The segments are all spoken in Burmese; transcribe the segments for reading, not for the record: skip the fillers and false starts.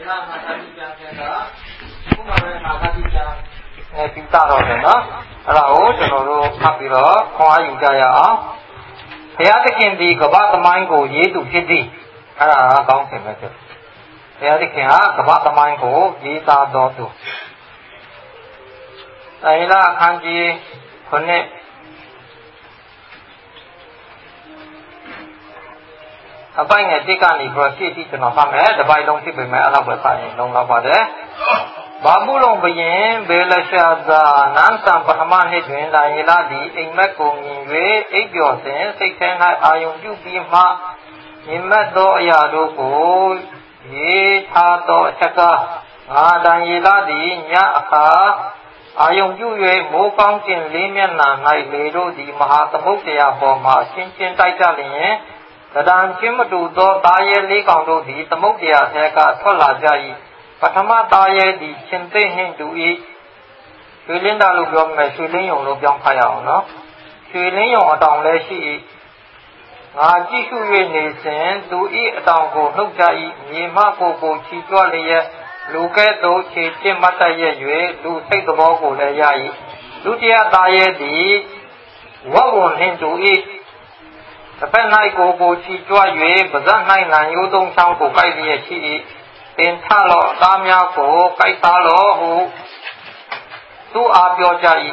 là mà ta đi chăng đó cũng mà về mà ta đi chăng chúng ta rồi đó là ố cho nó rồi phát đi đó không ai dùng cho ya thế thì cái gì các bạn tâm anh của gì đủ hết đi là công xem vậy thế thì cái các bạn tâm anh của gì ta đó tu đây là khăn gì phần này apa yang kita ni proses itu nama mana, dapat long si bermain ala bertanya, long apa deh? Babu long begini, bela syada, nanti pertama ni tuan dah ialah di imat kongwe, ikjosen, sekian ayam jubi mak, imat do ya do ko, ye thado cakap, dan ialah di nyaka, ayam jubi mukang cin limian nanai ledo di mahatamuk dia bawa cin tai jalin. Kadang cuma tu daya lekang tu di temuk dia saya kata lah jadi. Pertama daya di cinta Hindu ini, Suilin dah lu biang mai Suilin yang lu biang kaya, no? Suilin yang adang lesi, ngaji suwe nesen tu i adang ko nuk jadi, ni mak ko cipta leh, lu ke tu cipta mata ye jue, lu say tu bawa ko leh jadi, lu dia daya di, wawon Hindu ini. Tapi naik ko chi chua yue, bazan naik nan yu dong chang ko kai liye chi, ten tha lo tam ya ko kai ta lo hu, tu a bio jai.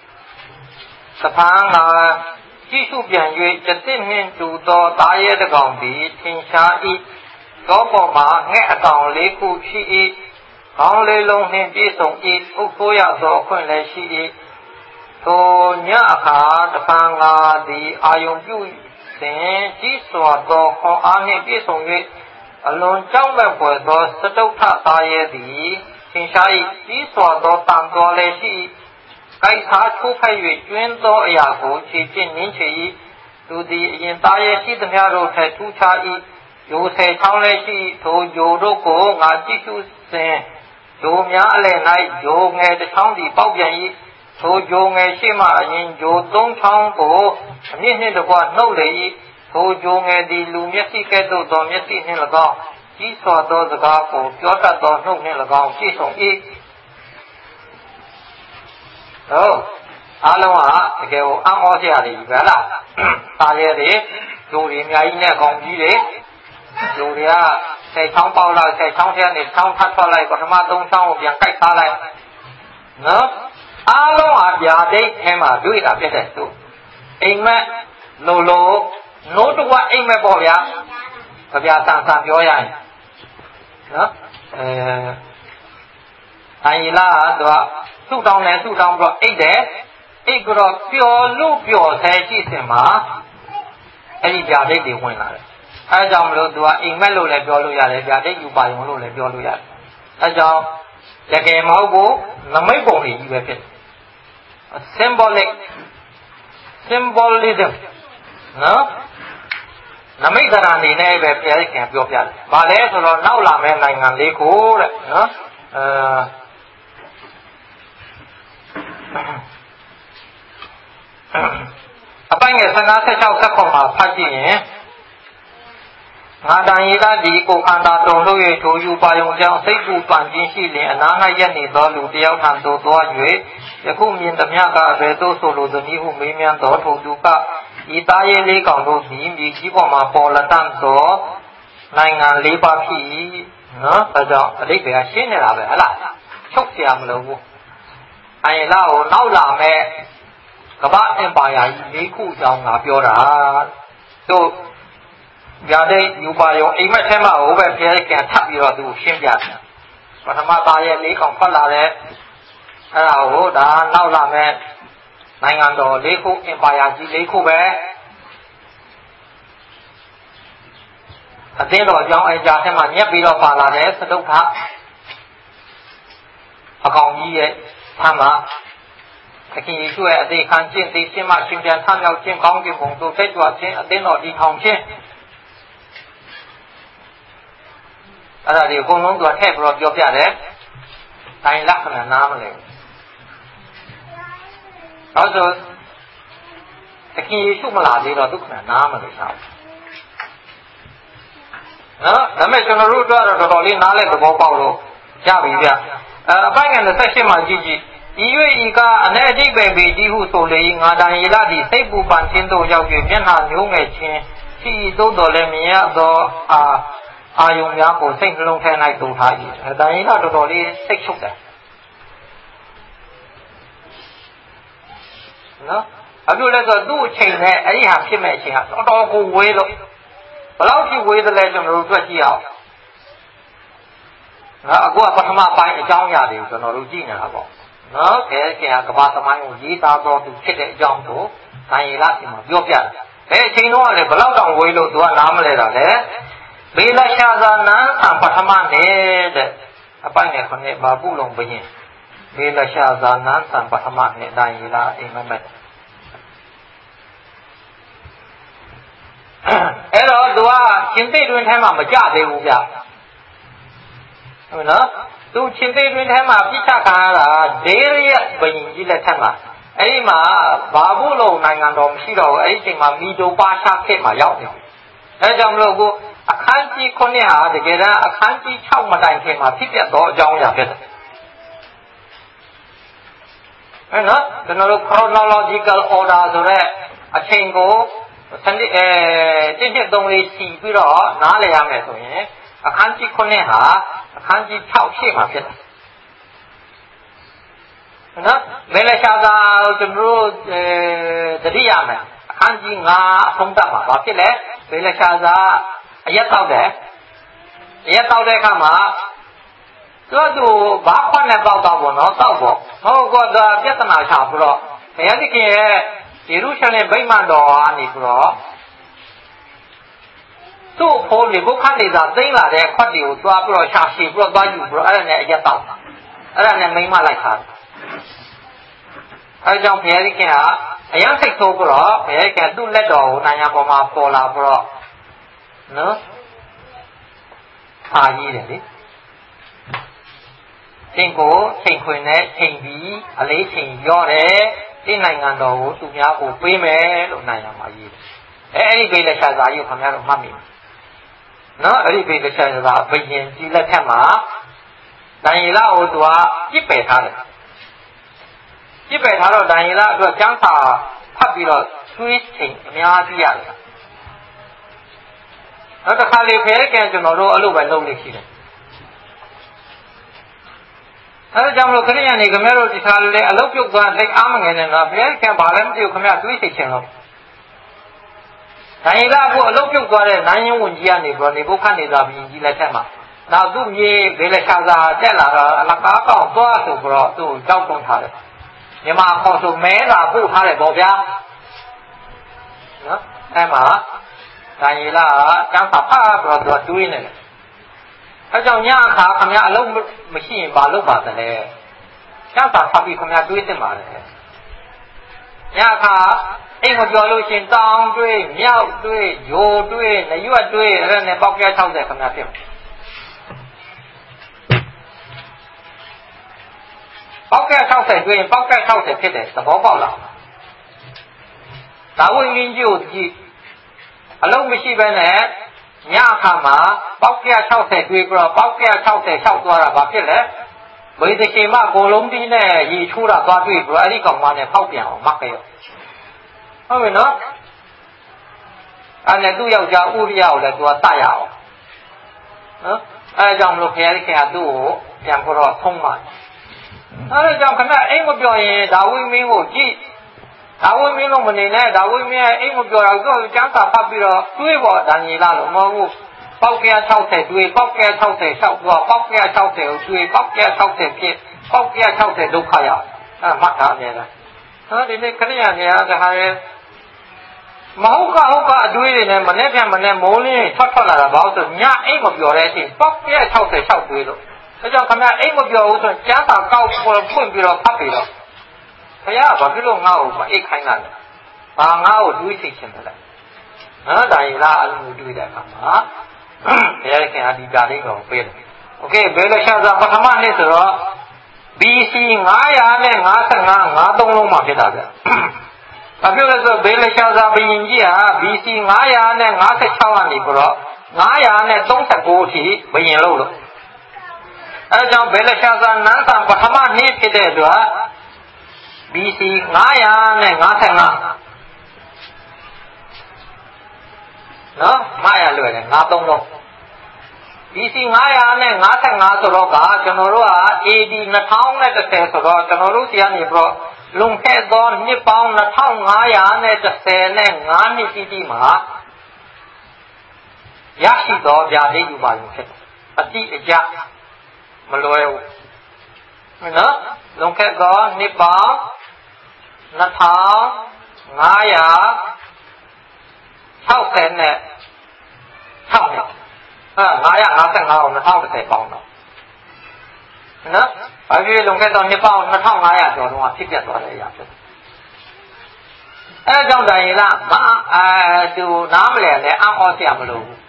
Sepang chi su bian yue, jatin hin tu do da ye de gong bi, tin sha i, do bo ma nghe gong le ku chi i, gong le long hin bi song i, u so ya do khun le chi i. To nya kha sepang di ayong yu Sen chỉ soát đó họ anh ấy biết xong rồi, luôn trong bài vở đó sẽ đâu thà đại đi, chính xác chỉ soát đó tam đó là gì, cái thà chú phải về chuyên đó ya cô chỉ trên những chuyện tu đi hiện tại chỉ tầm nhà rồi phải tu cha ý, dù sẽ trong là gì, thôi dù đâu có ngã chỉ tu sen, dù nhà lên này dù nghe được trong đi bảo vệ ý. Thôi dù nghe xem mà nhìn dù tông trong của nên được qua nấu lấy thôi dù nghe đi lưu miết sĩ cái đồ đó miết sĩ nên là có chỉ xóa đó là có của cho ta đó nấu nên là có chỉ sống ít đó alo à cái ăn ở nhà thì vậy là ta về đấy dù đi ngay nhà còn gì đấy dù đi sẽ trong bao lại sẽ trong xe này trong phát qua lại còn mà tông trong một dạng cách ta lại nữa alo à giờ đây em mà đuổi đã biết đấy anh mẹ lô lô nốt được qua anh mẹ bỏ ra và bây giờ sangပြောvậy đó anh là đó su trong rồi anh đấy anh cái đó biểu lúc biểu thế gì xem mà anh giờ đây điều quan lại anh trong lúc đó anh mẹ lúc này biểu lúc vậy giờ đây chụp bài lúc này biểu lúc vậy anh trong cái máu bố nó mấy bộ gì vậy vậy symbolism no nami dana ni ne be phya kyan pyo pya ba le so lo naw la me naingan le ko de no apai nge 15 16 17မှာဖတ်ကြည့်ရင်ငါတန်ရည်သားဒီကိုခန္ဓာတုံလို့၍ထိုယူပါယုံကြောင့်စိတ်ပူပန်ခြင်းရှိလျင်အနာ၌ရက်နေသောလူတယောက်ထံသို့သွား၍ယခုမြင်သမျှကအဘယ်သို့ဆိုလိုသည်နည်းဟုမေးမြန်းသောထိုသူကဤသားရဲလေးကောင်တို့သည်မြေကြီးပေါ်မှာပေါ်လက်တန့်သောနိုင်ငံ၄ပါးဖြစ်၏နော်ဒါကြောင့်အဓိပ္ပာယ်ရှင်းနေတာပဲဟလားချုပ်เสียမလို့ဘူးအရင်လာကိုနောက်လာမဲ့ကမ္ဘာအင်ပါယာကြီး၄ခုအကြောင်းငါပြောတာတို့ညာတဲ့ယူပါရောအိမ်မက်ထဲမှာဟိုပဲဖျဲကန်ထပ်ပြီးတော့သူရှင်းပြတယ်ပထမသားရဲ့၄ကောင်ဖတ်လာတဲ့အဲ့ဒါကိုဒါနောက်လာမဲ့နိုင်ငံတော်၄ခုအင်ပါယာကြီး၄ခုပဲအသင်းတော်အကြောင်းအရာထဲမှာညက်ပြီးတော့ပါလာတဲ့သတုထအကောင်ကြီးရဲ့ဆမ်းမှာသခင်ယေရှုရဲ့အသေးခံခြင်းသိခြင်းမှရှင်ပြန်ထမြောက်ခြင်းကောင်းခြင်းပုံတို့တက်ကြွခြင်းအသင်းတော်ဒီထောင်ခြင်းအဲ့ဒါဒီအကုန်လုံးသူကထည့်ပြီးတော့ပြောပြတယ်။တိုင်းလက္ခဏာနားမလဲ။နောက်ဆိုသခင်ယေရှုမလာသေးတော့ဒုက္ခနားမလဲတော့။အဒါမဲ့ကျွန်တော်တို့အတွက်တော့တော်တော်လေးနားလဲသဘောပေါက်လို့ရပြီဗျအပိုင်းငယ်28မှာကြည့်ဤ၍ဤကအ내အတိတ်ပဲပေကြီးဟုဆိုလေငါတန်ရီလာသည်စိတ်ပူပန်ခြင်းတို့ရောက်၍မျက်နှာမျိုးငယ်ခြင်းရှိသို့တော်လည်းမြင်ရသောအာယုံများကိုစိတ်နှလုံးထဲ၌တုံထား၏တန်ရီလာတော်တော်လေးစိတ်ချုပ်တယ်နော်ဘာလို့လဲဆိုတော့သူ့အချိန်နဲ့အဲ့ဒီဟာဖြစ်မဲ့အချိန်ကတော်တော်ကိုဝေးလို့ဘယ်လောက်ထိဝေးသလဲကျွန်တော်တို့တွေ့ကြည့်အောင်နော်အခုကပထမပိုင်းအကြောင်းအရာတွေကိုကျွန်တော်တို့ကြည့်နေတာပေါ့နော်ကဲခင်ဗျာကဘာသမိုင်းကိုရေးသားတော်သူဖြစ်တဲ့အကြောင်းကိုဒံယေလရှင်မှာပြောပြတယ်အဲအချိန်တော့ကလည်းဘယ်လောက်တောင်ဝေးလို့သူကနားမလဲတာလေဘေလရှာဇာနံပထမနဲ့တဲ့အပိုင်းနဲ့ခုနှစ်ဘာပုလုံဘယင်ဘေလရှာဇာနံပထမနဲ့ဒံယေလအိမ်မက်အဲ့တော့သူကရှင်သိတွင်ထဲမှာမကြသေးဘူးဗျဟုတ်နော်သူရှင်သိတွင်ထဲမှာပြစ်ချခံရတာဒေရယဘယင်ကြီးလက်ထက်မှာအဲ့ဒီမှာဘာဘူးလုံးနိုင်ငံတော်မရှိတော့ဘူးအဲ့ဒီချိန်မှာမီဒိုပါရှာခေတ်မှာရောက်နေတယ်အဲကြောင့်မလို့ကိုအခန်းကြီး9ဟာတကယ်တမ်းအခန်းကြီး6မတိုင်ခင်မှာဖြစ်ပြတော့အကြောင်းအရာဖြစ်တယ်အဲ့နော်ကျွန်တော်တို့ chronological order ဆိုတဲ့အချိန်ကိုတစ်နှစ်သုံးလေးချီပြီးတော့နားလည်ရမယ်ဆိုရင်အခန်းကြီး9ဟာအခန်းကြီး6ရှေ့မှာဖြစ်တယ်နော်မေလရှာသာကျွန်တော်တို့တတိယမယ်အခန်းကြီး9အဆုံးသတ်မှာဘာဖြစ်လဲမေလရှာသာအရက်တောက်တယ်အရက်တောက်တဲ့အခါမှာသူဘာခွနဲ့တောက်တော့ဘောနော်တောက်ပေါ့ဟုတ်ကောပြဿနာချပြီးတော့ဘုရားသခင်ရဲ့ယေရုရှလင်ဗိမာန်တော်ကနေပြီးတော့သူ့အဖိုးလေးဘုခနေသာသိမ့်လာတဲ့ခွက်တွေကိုသွားပြီးတော့ရှာရှည်ပြီးတော့သွားယူပြီးတော့အဲ့ဒါနဲ့အရက်တောက်အဲ့ဒါနဲ့မိမလိုက်ထားတယ်အဲကြောင့်ဘုရားသခင်ကအယံစိတ်ဆိုးပြီးတော့ဘုရားသခင်သူ့လက်တော်ကိုနိုင်ငံပေါ်မှာပေါ်လာပြီးတော့နော်အားကြီးတယ်လေချိန်ကိုချိန်ခွင်နဲ့ချိန်ပြီးအလေးချိန်ရော့တယ်ဒီနိုင်ငံတော်ကိုသူများကိုပေးမယ်လို့နိုင်ငံမှာရေးတယ်အဲ့ဒီဘေးလက်ရှာစာကြီးကိုခင်ဗျားတို့မှတ်မိနော်အဲ့ဒီဘေးလက်ရှာစာဘယင်ကြီးလက်ထက်မှာဒံယေလကိုသူကပြစ်ပယ်ထားတယ်ပြစ်ပယ်ထားတော့ဒံယေလအတွက်ကျမ်းစာဖတ်ပြီးတော့သွေးချိန်အများကြီးရတယ်နောက်တစ်ခါလေဖဲကံကျွန်တော်တို့အဲ့လိုပဲလုပ်နေရှိတယ်အဲဒါကြောင့်မလို့ခရိယန်တွေခင်ဗျားတို့ဒီခါလေအလုပ်ပြုတ်သွားလက်အားမငယ်နဲ့တော့ဘယ်ကံဘာလဲမသိဘူးခင်ဗျားတွေးစိတ်ချင်လို့ဒံယေလကိုအလုပ်ပြုတ်သွားတဲ့နိုင်ရင်ဝင်ကြီးကနေပြီးတော့နေဘုခနေသာဘီကြီးလက်ထက်မှာနောက်သူ့မြေဘေးလက်ရှာစာတက်လာတော့အလကားကောက်သွားဆိုပြီးတော့သူ့ကြောက်တွန်းထားတယ်မြန်မာခေါ်ဆိုမဲလာပို့ထားတယ်ပေါ့ဗျာနော်အဲ့မှာဒံယေလကကျမ်းစာဖတ်ပြီးတော့သူတွေးနေတယ်အဲကြောင့်ညအခါခင်ဗျားအလုံးမရှိရင်ဘာလုပ်ပါသလဲကျမ်းစာဖတ်ပြီးခင်ဗျားတွေးသင့်ပါတယ်ညအခါအိမ်မပြောလို့ရှင်တောင်းတွေးမြောက်တွေးယိုတွေးနရွက်တွေးအဲ့ဒါနဲ့ပေါက်ပြ60ခင်ဗျားဖြစ်ပေါက်က60တွင်ပေါက်က60ဖြစ်တယ်သဘောပေါက်လားဒါဝိမင်းကြီးကိုကြည့်အလုံးမရှိဘဲနဲ့ညအခါမှာပေါက်က60တွေ့ပြီးတော့ပေါက်က60လျှောက်သွားတာဘာဖြစ်လဲဘိသကေမကိုလုံးတီးနဲ့ရေချိုးတာသွားတွေ့ပြီးတော့အဲ့ဒီကောင်မနဲ့ဖောက်ပြန်အောင်မတ်ခဲ့ရောဟုတ်ပြီနော်အဲ့နဲ့သူ့ယောက်ျားဥရိယကိုလည်းသူကတတ်ရအောင်နော်အဲဒါကြောင့်မလို့ခရီးခင်ကသူ့ကိုပြန်ပြီးတော့ထုံးပါအဲဒါကြောင့်ခဏအိမ်မပြောရင်ဒါဝိမင်းကိုကြည့်ဒါဝိမင်းလုံးမနေနဲ့ဒါဝိမင်းအိမ်မပြောတော့သူ့ကျမ်းစာဖတ်ပြီးတော့တွေးပေါ်ဒံယေလလို့မဟုတ်ဘူးပေါက်က60တွေးပေါက်က60လျှောက်သွားပေါက်က60ကိုတွေးပေါက်က60ဖြစ်ပေါက်က60ဒုက္ခရအဲမှတ်ထားအမြဲတမ်းဒီနေ့ခရိယာနေရာဒါဟာရဲ့မဟုတ်ကအတွေးတွေနဲ့မနေ့ကမိုးလင်းထွက်လာတာဘာလို့ဆိုညအိမ်မပြောတဲ့အချိန်ပေါက်က60လျှောက်တွေးလို့အဲကြောင့်ခင်ဗျအိမ်မပြောဘူးဆိုကျမ်းစာကောက်ဖွင့်ပြီးတော့ဖတ်ပြီးတော့ဘုရားဘာဖြစ်လို့ငါ့ကိုမအိတ်ခိုင်းတာလဲဘာငါ့ကိုတွေးစိတ်ချင်တယ်လဲနော်ဒါရင်လားအလိုတွေးတဲ့အခါမှာဘုရားခင်အဒီပြလေးကိုပေးတယ်โอเคဘေလရှာဇာပထမနှစ်ဆိုတော့ BC 955 53လုံးမှာဖြစ်တာဗျဘာဖြစ်လဲဆိုဘေလရှာဇာဘုရင်ကြီးဟာ BC 956ကနေပြီးတော့ 939ထိဘယင်လို့အဲကြောင့်ဘေလရှာဇာနန်းဆန်ပထမနေ့ဖြစ်တဲ့အတွက် BC 955နော်မှားရလွယ်တယ်93လုံး BC 955ဆိုတော့ကကျွန်တော်တို့က AD 2010ဆိုတော့ကျွန်တော်တို့စီကနေပြီးတော့လွန်ခဲ့သောနှစ်ပေါင်း2515နှစ်တိမှာရရှိသောဗျာဒိတ်ယူပါလို့ဖြစ်တယ်အတိအကျမလွယ်ဘူးနော်လွန်ခဲ့သောနှစ်ပေါင်း2560နဲ့6နှစ်955ကို2010ပေါင်းတော့နော်ဘာဖြစ်လွန်ခဲ့သောနှစ်ပေါင်း2500ကျော်တုန်းကဖြစ်ပြသွားတဲ့အရာဖြစ်တယ်အဲကြောင့်တိုင်လားသူနားမလဲနဲ့အော်စရာမလိုဘူး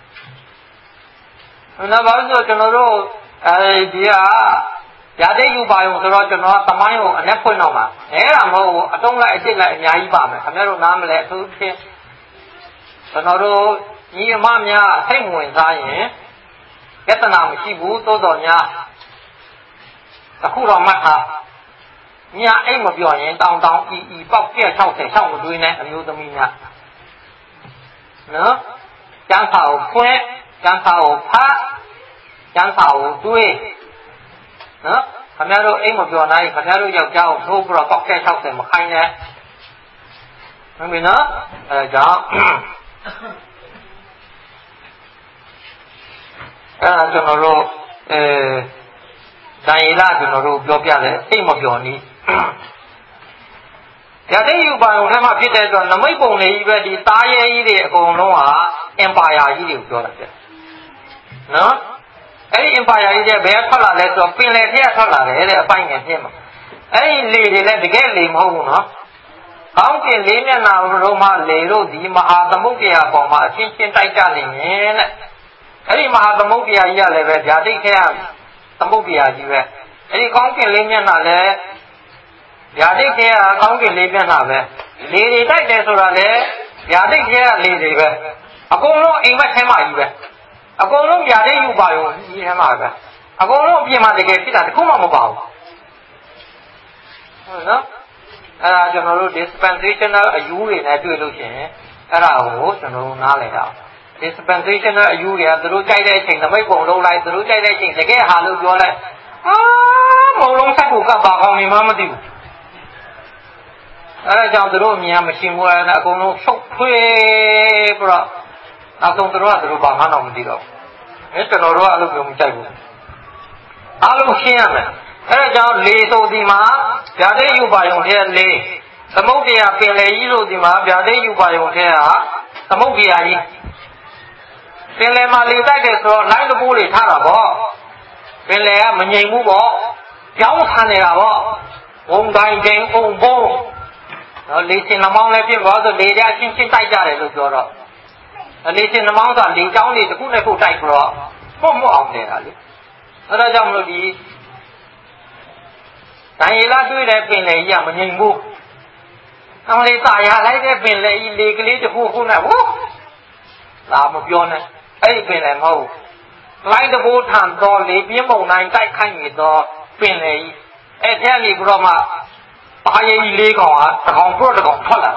နော်ဘာလို့ဆိုကျွန်တော်တို့ဒီကຢာဒိတ်ယူပါရုံဆိုတော့ကျွန်တော်ကသမိုင်းကိုအနက်ဖွင့်တော့မှာအဲ့ဒါမဟုတ်ဘူးအတုံးလိုက်အစ်စ်လိုက်အများကြီးပါမယ်ခင်ဗျားတို့နားမလဲအထူးဖြင့်ကျွန်တော်တို့ညီအမများစိတ်ဝင်စားရင်ယတနာမရှိဘူးသို့တော်များအခုတော့မှတ်ထားညအိတ်မပြောရင်တောင်းဤပေါက်ပြက်60ရှောက်မတွေးနဲ့အမျိုးသမီးများနော်ကျန်းစာကိုဖွင့်ကျန်းစာကိုဖတ်ကျန်းစာကိုတွေးနော်ခင်ဗျားတို့အိမ်မပြောနိုင်ခင်ဗျားတို့ယောက်ျားကိုထိုးပြီးတော့ပေါက်ပြက်60မခိုင်းနဲ့မင်းနော်အဲကြောင့်အဲ့ဒါကျွန်တော်တို့တိုင်ရလာကျွန်တော်တို့ပြောပြတယ်အိမ်မပြောနည်းဓာတ်ယူပါုံထဲမှာဖြစ်တဲ့ဆိုနမိတ်ပုံတွေကြီးပဲဒီသားရဲကြီးတွေအကုန်လုံးဟာ empire ကြီးတွေကိုပြောတာပြနော်အဲ့ဒီ empire ကြီးတွေဘယ်ထွက်လာလဲဆိုတော့ပင်လယ်ထဲကထွက်လာတယ်တဲ့အပိုင်းငယ်ဖြစ်မှာအဲ့ဒီလေတွေလည်းတကယ်လေမဟုတ်ဘူးနော်ကောင်းကင်လေးမျက်နှာတို့မှလေတို့ဒီမဟာသမုဒ္ဒရာပေါ်မှာအချင်းချင်းတိုက်ကြနေရင်တဲ့အဲ့ဒီမဟာသမုဒ္ဒရာကြီးကလည်းပဲဓာတိတ်ခဲကသမုဒ္ဒရာကြီးပဲအဲ့ဒီကောင်းကင်လေးမျက်နှာလည်းဓာတိတ်ခဲကကောင်းကင်လေးမျက်နှာပဲလေတွေတိုက်တယ်ဆိုတာလေဓာတိတ်ခဲကလေတွေပဲအကုန်လုံးအိမ်မက်ထဲမှာကြီးပဲအကုန်လုံးဓာတိတ်ယူပါရုံကြီးထဲမှာပဲအကုန်လုံးအပြင်မှာတကယ်ဖြစ်တာတခုမှမပါဘူးဟုတ်နော်အဲ့ဒါကျွန်တော်တို့ dispensational အယူတွေနဲ့တွေ့လို့ရှိရင်အဲ့ဒါကိုကျွန်တော်တို့နားလည်တာ dispensational အယူတွေကသူတို့ကြိုက်တဲ့အချိန်သမိတ်ပုံလုံးလိုက်သူတို့ကြိုက်တဲ့အချိန်တကယ်ဟာလို့ပြောလိုက်မုံလုံးဆက်ကိုကပ်ပါကောင်းနေမှမသိဘူးအဲ့ဒါကြောင့်သူတို့အမြင်မရှိဘူးအဲ့ဒါအကုန်လုံးရှုပ်ထွေးပြီးတော့နောက်ဆုံးသူတို့ကသူတို့ဘာမှတော့မသိတော့ဘူးကျွန်တော်တို့ကအဲ့လိုမျိုးမကြိုက်ဘူးအားလုံးရှင်းရမယ်အဲ့ဒါကြောင့်လေဆိုဒီမှာဗျာဒိတ်ယူပါယုံထဲလေသမုဒ္ဒရာပင်လယ်ကြီးဆိုဒီမှာဗျာဒိတ်ယူပါယုံထဲကသမုဒ္ဒရာကြီးပင်လယ်မှာလေတိုက်တယ်ဆိုတော့လိုင်းတပိုးတွေထားတာပေါ့ပင်လယ်ကမငြိမ်ဘူးပေါ့ကြောင်းခံနေတာပေါ့ဝုံတိုင်းကျင်းအုံဘုံနော်လေစင်နှမောင်းလည်းဖြစ်သွားဆိုလေတဲ့အချင်းချင်းတိုက်ကြတယ်လို့ပြောတော့လေစင်နှမောင်းဆိုတာလေကြောင်းတွေတစ်ခုနဲ့ခုတိုက်ပြီးတော့မှုတ်အောင်နေတာလေအဲ့ဒါကြောင့်မလို့ဒီဒိုင်ရလာတွေ့တဲ့ပင်လယ်ကြီးကမငြိမ်ဘူးအမလေးตายရလိုက်တဲ့ပင်လယ်ကြီးလေကလေးတစ်ခုခုနဲ့ဟိုလာမပြောနဲ့အဲ့ဒီပင်လယ်မဟုတ်လိုင်းတဘိုးထန်တော့လေပြင်းပုံတိုင်းတိုက်ခိုက်နေတော့ပင်လယ်ကြီးအဲ့ထဲကနေပြီးတော့မှပါရည်လေးကောင်ကတကောင်ပြတော့တကောင်ထွက်လာ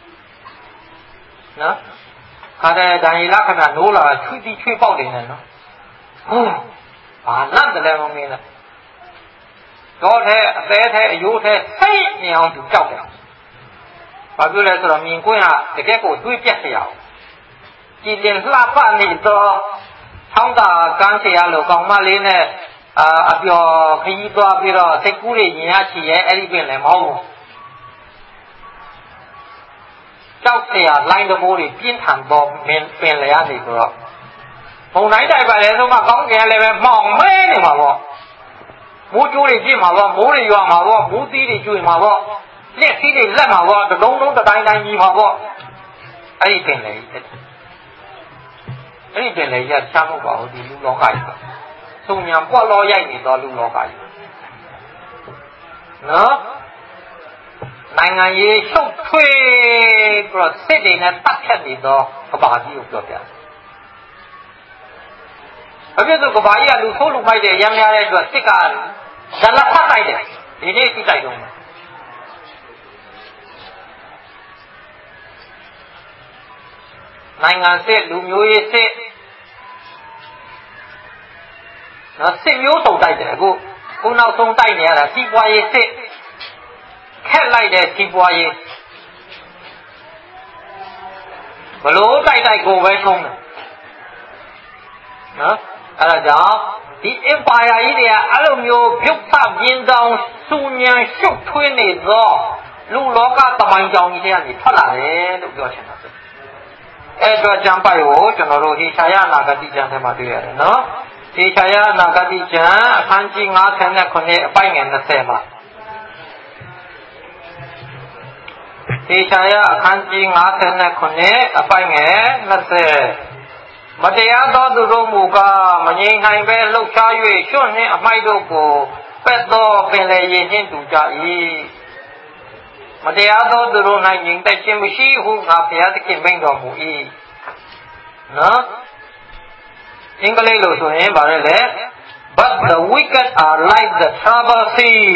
နော်ခါတဲ့ဒိုင်ရလာခဏနိုးလာချွေးပြီးချွေးပေါက်နေတယ်နော်ဟုတ်ဘာလန့်တယ်လဲမင်းနဲ့တော့တဲ့အသေးသေးအယိုးသေးစိတ်မြင်အောင်သူကြောက်တယ်။ဘာဖြစ်လဲဆိုတော့မြင်ကွင်းကတကယ်ကိုတွေးပြတ်စရာ။ကြည်လင်လှပနေတော့ထောင်းတာကန်းစရာလို့ကောင်မလေးနဲ့အပျော်ခရီးသွားပြီးတော့စိတ်ကူးတွေရင်ရချီရဲ့အဲ့ဒီပင်လည်းမဟုတ်ဘူး။ကြောက်စရာလိုင်းတမိုးတွေပြင်းထန်တော့ပင်လည်းရနေဆိုတော့ဘုံတိုင်းတိုက်ပါလေဆိုမှကောင်းကင်လည်းပဲမှောင်မဲနေမှာပေါ့။မိုးကျိုးတွေပြစ်မှာပေါ့မိုးတွေရွာမှာပေါ့မိုးသီးတွေကျွေမှာပေါ့လက်သီးတွေလက်မှာပေါ့တလုံးလုံးတိုင်းတိုင်းကြီးမှာပေါ့အဲ့ဒီပင်လေအဲ့ဒီပင်လေရချမ်းမဟုတ်ပါဘူးဒီလူလောကကြီးသုံးညာပွက်လောရိုက်နေတော့လူလောကကြီးနော်နိုင်ငံရေးရှုပ်ထွေးပြီးတော့စစ်တွေနဲ့တတ်ဖြတ်နေတော့ကဘာကြီးကိုပြောပြဘာဖြစ်လို့ကဘာကြီးကလူဆိုးလူမိုက်တဲ့ရမ်းများတဲ့အတွက်စစ်ကဇလဖတ်တိုက်တယ်ဒီနေ့သိတိုက်တော့နိုင်ငံစစ်လူမျိုးရေးစစ်နော်စစ်မျိုးစုံတိုက်တယ်အခုနောက်ဆုံးတိုက်နေရတာစီးပွားရေးစစ်ခက်လိုက်တဲ့စီးပွားရေးဘလို့တိုက်ကိုပဲထုံးတယ်နော်အဲ့ဒါကြောင့်ဒီ empire ကြီးတွေကအဲ့လိုမျိုးပြုတ်ဖပြင်းဆောင်စူညံရှုပ်ထွေးနေသောလူလောကသမိုင်းကြောင်ကြီးတွေကနေထွက်လာတယ်လို့ပြောချင်တာပဲအဲ့တော့ကျမ်းပိုက်ကိုကျွန်တော်တို့ဟေရှာယနာဂတိကျမ်းထဲမှာတွေ့ရတယ်နော်ဟေရှာယနာဂတိကျမ်းအခန်းကြီး59အပိုက်ငယ်20မှာဟေရှာယအခန်းကြီး59အပိုက်ငယ်20မတရားသောသူတို့မူကားမငြိမ်နိုင်ပဲလှုပ်ရှား၍ရွှွနှင့်အမိုက်တို့ကိုပက်သောပင်လေရည်နှင့်တူကြ၏မတရားသောသူတို့၌ငြိမ်သက်ခြင်းမရှိဟုငါဘုရားသခင်မိန့်တော်မူ၏နော်အင်္ဂလိပ်လိုဆိုရင်ဗါလဲလေ but the wicked are like the trouble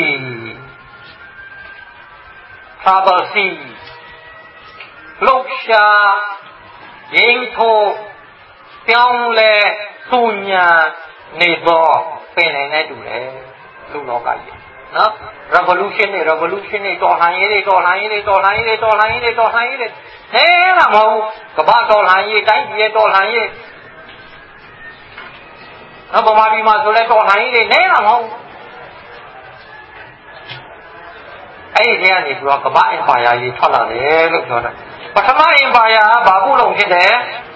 sea လှုပ်ရှားငြိမ်ထိုးပြောင်းလဲစူညံနေသောပင်လယ်နဲ့တူတယ်လူလောကကြီးနော် revolution တွေတော်လှန်ရေးတွေဟဲ့လားမဟုတ်ကမ္ဘာတော်လှန်ရေးတိုင်းပြည်ရဲ့တော်လှန်ရေးနော်ဗမာပြည်မှာဆိုလဲတော်လှန်ရေးတွေနဲလားမဟုတ်အဲ့ဒီကနေပြီးတော့ကမ္ဘာ empire ကြီးထွက်လာတယ်လို့ပြောတာပထမ empire ဘာဘူးလုံးဖြစ်တယ်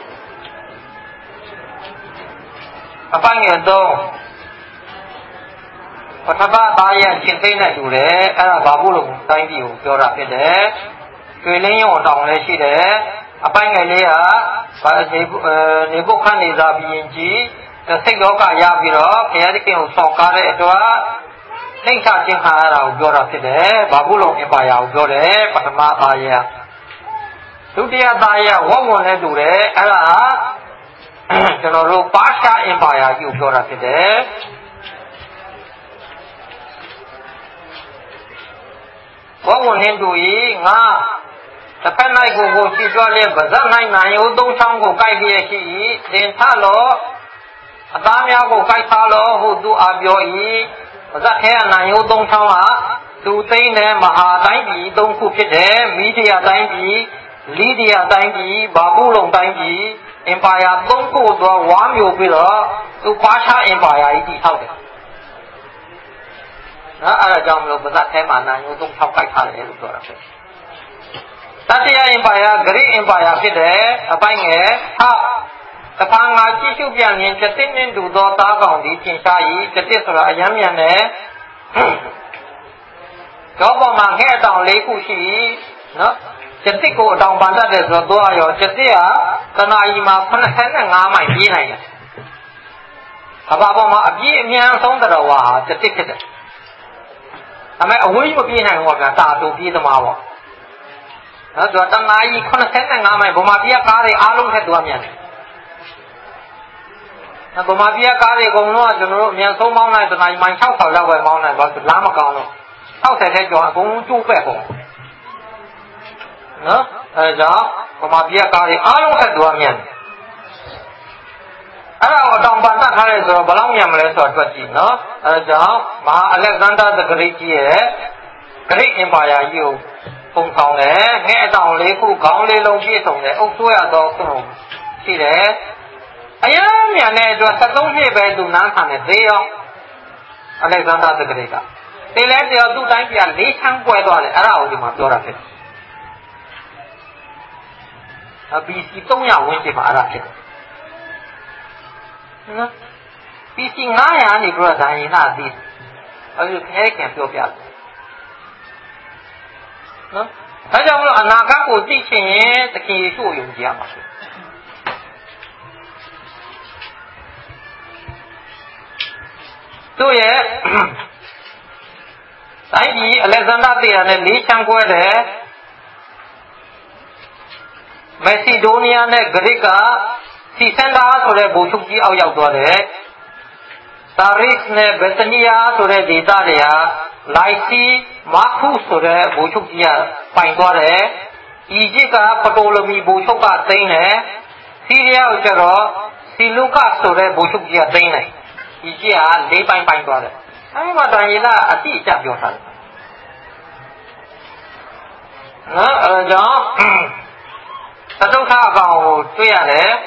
အပိုင်းငယ်3ပထမသားရဲ့ရှင်းသိမ့်နဲ့တူတယ်အဲ့ဒါဘာဘူးလို့တိုင်းပြည်ကိုပြောတာဖြစ်တယ်ကျွေလင်းရုံတောင်လည်းရှိတယ်အပိုင်းငယ်လေးကနေပုတ်ခန့်နေသာဘီရင်ကြီးစိတ်လောကရပြီးတော့ဘုရားသခင်ကိုစောင့်ကားတဲ့အတွက်နှိမ့်ချခြင်းခံရတာကိုပြောတာဖြစ်တယ်ဘာဘူးလုံးအင်ပါယာကိုပြောတယ်ပထမသားရဲ့ဒုတိယသားရဲ့ဝတ်ဝင်နဲ့တူတယ်အဲ့ဒါကျွန်တော်တို့ပါရှားအင်ပါယာကြီးကိုပြောတာဖြစ်တယ်ဝတ်ဝင်နဲ့တူ၏ငါတစ်ဖက်၌ကိုရှိကြလျက်ဗဇက်၌နိုင်ယုံသုံးချောင်းကိုကိုက်လျက်ရှိ၏သင်ထလောအသားများကိုကိုက်ထားလောဟုသူအားပြော၏ဗဇက်ထဲကနိုင်ယုံသုံးချောင်းကသူသိမ့်တဲ့မဟာတိုင်းပြည်သုံးခုဖြစ်တယ်မိဒီယာတိုင်းပြည်လီဒီယာတိုင်းပြည်ဘာဘူးလုံတိုင်းပြည်အင်ပါယာသုံးခုတော့ဝါမျိုးပြီးတော့သူပါရှားအင်ပါယာကြီးတည်ဆောက်တယ်နော်အဲ့ဒါကြောင့်မလို့ဗဇက်ထဲမှာနိုင်ယုံသုံးချောင်းကိုက်ထားတယ်လို့ပြောတာဖြစ်တတိယအင်ပါယာဂရိအင်ပါယာဖြစ်တယ်အပိုင်းငယ်6တပန်းငါကြည့်ရှုပြန်ရင်ကျတစ်နှင့်တူသောသားကောင်ဒီသင်ရှား၏ကျတစ်ဆိုတာအယမ်းမြန်တယ်တော့ပေါ်မှာငှဲ့တောင်၄ခုရှိနော်ကျတစ်ကိုအတောင်ပန်တတ်တယ်ဆိုတော့သွားရောကျတစ်ကတနာကြီးမှာ85မိုင်ပြေးနိုင်တယ်ကဘာပေါ်မှာအပြေးအမြန်ဆုံးတော်ဝါဟာကျတစ်ဖြစ်တယ်ဒါပေမဲ့အဝေးမပြေးနိုင်ဘူးကွာတာတူပြေးသမားပေါ့နော်သူကတနာကြီး85မိုင်ဗမာပြည်ကားတွေအားလုံးထက်သူကမြန်တယ်ဗမာပြည်ကားတွေအကုန်လုံးကကျွန်တော်တို့အမြန်ဆုံးမောင်းလိုက်တနာကြီးမိုင်60လောက်ပဲမောင်းနိုင်ပါလမ်းမကောင်းလို့60ထဲကျော်အကုန်လုံးကျိုးပဲ့ပေါ့နော်အဲကြောင့်ဗမာပြည်ကားတွေအားလုံးထက်သူကမြန်တယ်အဲ့ဒါကိုတောင်ပန်တတ်ထားရဲဆိုတော့ဘယ်လောက်မြန်မလဲဆိုတော့တွက်ကြည့်နော်အဲကြောင့်မဟာအလက်ဇန္ဒာသဂရိတ်ကြီးရဲ့ဂရိတ်အင်ပါယာကြီးကိုပုံဆောင်တယ်ငှဲ့တောင်၄ခုခေါင်းလေးလုံးပြည့်စုံတယ်အုပ်ဆွဲရတော့ရှိတယ်အယမ်းမြန်တဲ့အတွက်73နှစ်ပဲသူနန်းခံတယ်သေးရောအလက်ဇန္ဒာသဂရိတ်ကတေလဲတယောက်သူ့တိုင်းပြည်၄ချမ်းကွဲသွားတယ်အဲ့ဒါကိုဒီမှာပြောတာဖြစ်BC 300ဝန်းကျင်မှာအဲ့ဒါဖြစ်တယ်နော် BC 900နေပြီးတော့ဇာယနာသိအဲ့ဒီခဲခင်ပြောပြတယ်နော်ဒါကြောင့်မလို့အနာဂတ်ကိုသိချင်ရင်သခင်ယေရှုကိုယုံကြည်ရမှာဖြစ်သူ့ရဲ့တိုင်းပြည်အလက်ဇန္ဒာတေရနဲ့၄ချမ်းကွဲတယ်မက်ဆီဒိုးနီးယားနဲ့ဂရိကစီစန်ဒါဆိုတဲ့ဗိုလ်ချုပ်ကြီးအောက်ရောက်သွားတယ် Taris နဲ့ Bethania ဆိုတဲ့ဒေသတွေဟာ Lysi Marcus ဆိုတဲ့ဗိုလ်ချုပ်ကြီးကပိုင်သွားတယ်။ Egypt က Ptolemy ဗိုလ်ချုပ်ကသိမ်းတယ်။ Syria ကိုကျတော့ Seleucus ဆိုတဲ့ဗိုလ်ချုပ်ကြီးကသိမ်းတယ်။ Egypt က၄ပိုင်းပိုင်းသွားတယ်။အဲဒီမှာဒံယေလအတိအကျပြောထားတယ်။နော်အဲဒါကြောင့်သတုဋ္ဌအကောင်ကိုတွေ့ရတယ်။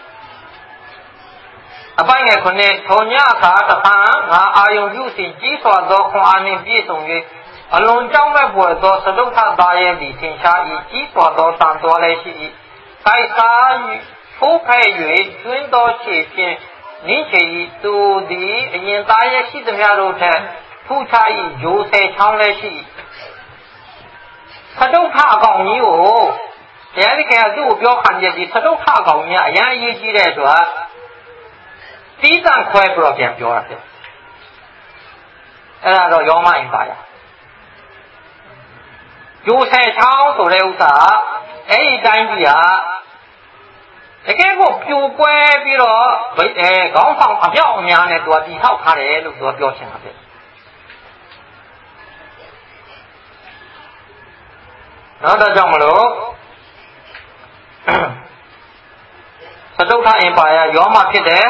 အပိုင်းငယ်ခုနှစ်ထောညအခါတဖန်ငါအာယုံပြုစီကြီးစွာသောခွန်အားနှင့်ပြည့်စုံ၍အလွန်ကြောက်မဲ့ဖွယ်သောသတုဋ္ဌသားရဲ့သည်ထင်ရှား၏ကြီးစွာသောတန်သွားလည်းရှိ၏ကိုက်စားထိုးဖဲ့၍တွင်းသောခြေဖြင့်နင်းချေ၏သူသည်အရင်သားရဲ့ရှိသမျှတို့ထက်ထူးခြား၏ဂျိုးဆယ်ချောင်းလည်းရှိ၏သတုဋ္ဌအကောင်ကြီးကိုတရားဒီကဲသူ့ကိုပြောခံချက်ဒီသတုဋ္ဌအကောင်ကြီးအရန်အရေးကြီးတဲ့အတွက်တီးတန့်ခွဲပြီးတော့ပြန်ပြောတာဖြစ်အဲ့ဒါတော့ယောမအင်ပါယာဂျိုးဆယ်ချောင်းဆိုတဲ့ဥစ္စာအဲ့ဒီတိုင်းကြီးဟာတကယ်ကိုပြိုကွဲပြီးတော့ခေါင်းဆောင်အပြောက်အများနဲ့သူကတီထောက်ထားတယ်လို့သူကပြောချင်တာဖြစ်နောက်တော့ကြောင့်မလို့သတုဋ္ဌအင်ပါယာယောမဖြစ်တယ်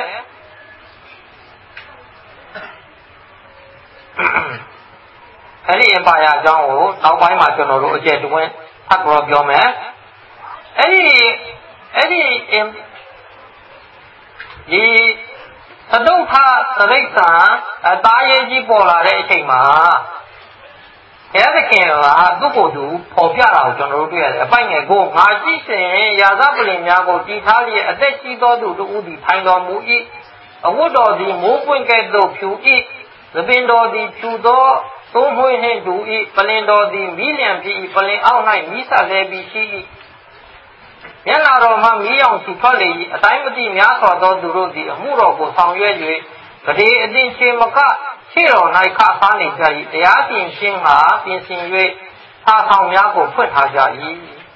အဲ့ဒီအင်ပါယာအကြောင်းကိုနောက်ပိုင်းမှာကျွန်တော်တို့အကျယ်တွင်းဖတ်ပြီးပြောမယ်အဲ့ဒီဒီသတုဋ္ဌသရိษံအသားရေးကြီးပေါ်လာတဲ့အချိန်မှာဘုရားသခင်ကသူ့ကိုယ်သူပေါ်ပြတာကိုကျွန်တော်တို့တွေ့ရတယ်အပိုက်ငယ်ကိုငါကြည့်စဉ်ရာဇပလင်များကိုတည်ထားလျက်အသက်ကြီးသောသူတို့သည်ထိုင်တော်မူ၏အဝတ်တော်သည်မိုးပွင့်ကဲ့သို့ဖြူ၏သပင်တော်သည်ဖြူသောသုံးမွှေးနှင့်တူ၏ပလင်တော်သည်မီးလျံဖြစ်၏ပလင်အောက်၌မီးဆက်လဲပြီးရှိ၏မျက်နာတော်မှမီးရောင်စုထွက်လေ၏အတိုင်းမသိများစွာသောသူတို့သည်အမှုတော်ကိုဆောင်ရွက်၍ဗဒေအသင်ချေမကရှေ့တော်၌ခဖားနေကြ၏တရားပြင်ခြင်းမှာပြင်ဆင်၍သာဆောင်များကိုဖွင့်ထားကြ၏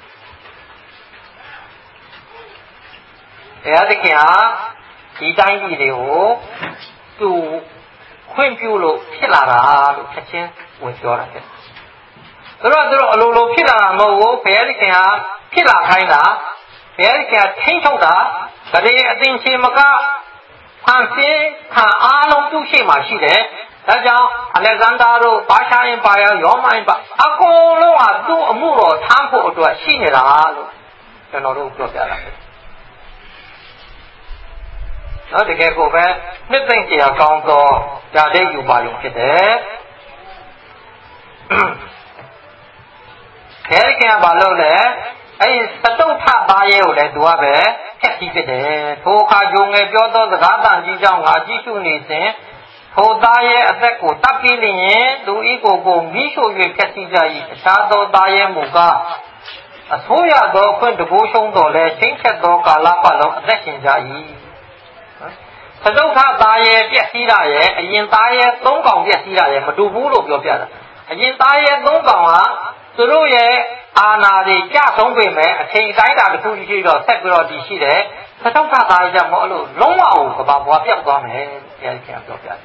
တရားသခင်ဟာဒီတိုင်းပြည်တွေကိုသူခွင့်ပြုလို့ဖြစ်လာတာလို့ချက်ချင်းဝင်ပြောတာဖြစ်သူတို့အလိုလိုဖြစ်လာတာမဟုတ်ဘူးဘုရားသခင်ဟာဖြစ်လာခိုင်းတာဘုရားသခင်ထိန်းချုပ်တာဗဒေအသင်ချေမကဖန်ဆင်းခံအားလုံးသူ့ရှိမှရှိတယ်ဒါကြောင့်အလက်ဇန္ဒာတို့ပါရှားအင်ပါယာရောမအင်ပါအကုန်လုံးဟာသူ့အမှုတော်ထမ်းဖို့အတွက်ရှိနေတာလို့ကျွန်တော်တို့ပြောပြတာပဲနော်တကယ်ကိုပဲနှစ်သိမ့်တရားကောင်းသောဓာတ်ယူပါရုံဖြစ်တယ်ခဲခင်ကဘာလို့လဲအဲ့ဒီသတုဋ္ဌသားရဲ့ကိုလည်းသူကပဲဖျက်ဆီးဖြစ်တယ်ထိုအခါဂျုံငယ်ပြောသောစကားတန်ကြီးကြောင့်ငါကြည့်ရှုနေစဉ်ထိုသားရဲ့အသက်ကိုတပ်ပြီးလျင်သူဤကိုမိရှို့၍ဖျက်ဆီးကြ၏အခြားသောသားရဲ့မူကားအဆိုးရသောခွင့်တကိုးရှုံးတော်လဲချင်းချက်သောကာလပတ်လုံးအသက်ရှင်ကြ၏သတုဋ္ဌသားရဲ့ပျက်စီးတာရဲ့အရင်သားရဲ့၃កောင်ပျက်စီးတာရဲ့မတူဘူးလို့ပြောပြတာအရင်သားရဲ့၃កောင်ကသူတို့ရဲ့အာဏာတွေကြဆုံးပေမဲ့အချိန်တိုင်းတာတစ်ခုရှိတော့ဆက်ပြီးတော့ဒီရှိတယ်သတုဋ္ဌသားရဲ့ကြောင့်မဟုတ်လို့လုံးဝအောင်ကဘာဘွားပြောက်သွားမယ်တရားခင်ပြောပြတယ်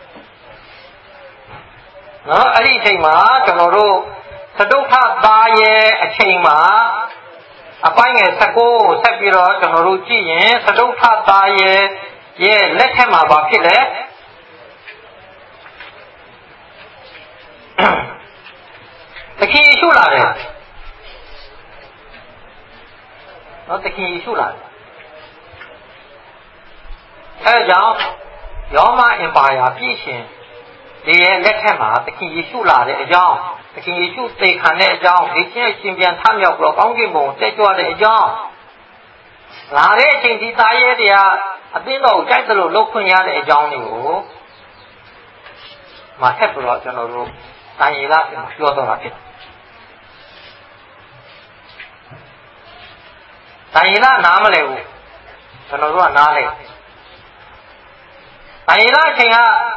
နော်အဲ့ဒီအချိန်မှာကျွန်တော်တို့သတုဋ္ဌသားရဲ့အချိန်မှာအပိုင်းငယ်19ကိုဆက်ပြီးတော့ကျွန်တော်တို့ကြည့်ရင်သတုဋ္ဌသားရဲ့လက်ထက်မှာဘာဖြစ်လဲသခင်ယေရှုလာတယ်နော်သခင်ယေရှုလာတယ်အဲကြောင့်ရောမအင်ပါယာပြည်ရှင်ဒီရဲ့လက်ထက်မှာသခင်ယေရှုလာတဲ့အကြောင်းသခင်ယေရှုသေခံတဲ့အကြောင်းဒီချင်းရှင်ပြန်ထမြောက်ပြီးတော့ကောင်းကင်ဘုံတက်ကြွတဲ့အကြောင်းလာတဲ့အချိန်ဒီသားရဲတရားအသင်းတော်ကိုကြိုက်သလိုလှုပ်ခွင့်ရတဲ့အကြောင်းတွေကိုမထက်ပြီးတော့ကျွန်တော်တို့တန်ရီလာပြောတော့တာဖြစ်တယ်တန်ရီလာနားမလဲဘူးကျွန်တော်တို့ကနားလဲတန်ရီလာအချိန်က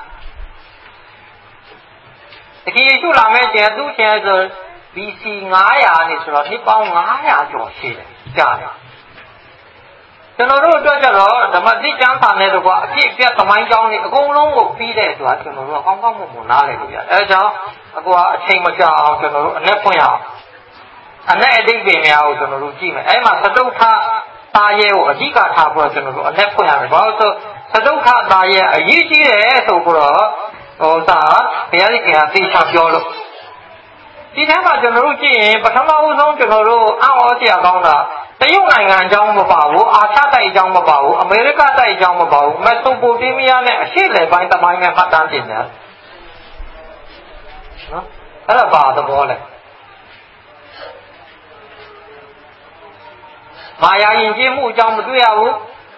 တကယ်ရှုလာမဲ့ကျန်သူ့ကျန်ဆို BC 900နဲ့ဆိုတော့နှစ်ပေါင်း900ကျော်ရှိတယ်ကြားတယ်ကျွန်တော်တို့အတွက်ကြတော့ဓမ္မတိကျမ်းစာနဲ့တော့အဖြစ်အပျက်သမိုင်းကြောင်းတွေအကုန်လုံးကိုပြီးတဲ့ဆိုတာကျွန်တော်တို့ကောင်းကောင်းမွန်မွန်နားလည်လို့ရတယ်အဲဒါကြောင့်အချိန်မကြာအောင်ကျွန်တော်တို့အ내ဖွင့်ရအောင်အ내အတိတ်ပင်များကိုကျွန်တော်တို့ကြည့်မယ်အဲမှာသတုဋ္ဌတာရဲကိုအဓိကထားပြီးတော့ကျွန်တော်တို့အ내ဖွင့်ရမယ်ဘာလို့ဆိုသတုဋ္ဌတာရဲအရေးကြီးတယ်ဆိုပြီးတော့ဘုရားရှင်ကသိချပြောလို့ဒီထဲမှာကျွန်တော်တို့ကြည့်ရင်ပထမဦးဆုံးကျွန်တော်တို့အံ့ဩစရာကောင်းတာတရုတ်နိုင်ငံအကြောင်းမပါဘူးအာရှတိုက်အကြောင်းမပါဘူးအမေရိကတိုက်အကြောင်းမပါဘူးမက်ဆိုပိုတေးမီးယားနဲ့အရှေ့လယ်ပိုင်းတမိုင်းနဲ့မှတ်တမ်းတင်တယ်နော်အဲ့ဒါဘာသဘောလဲမာယာယဉ်ကျေးမှုအကြောင်းမတွေ့ရဘူး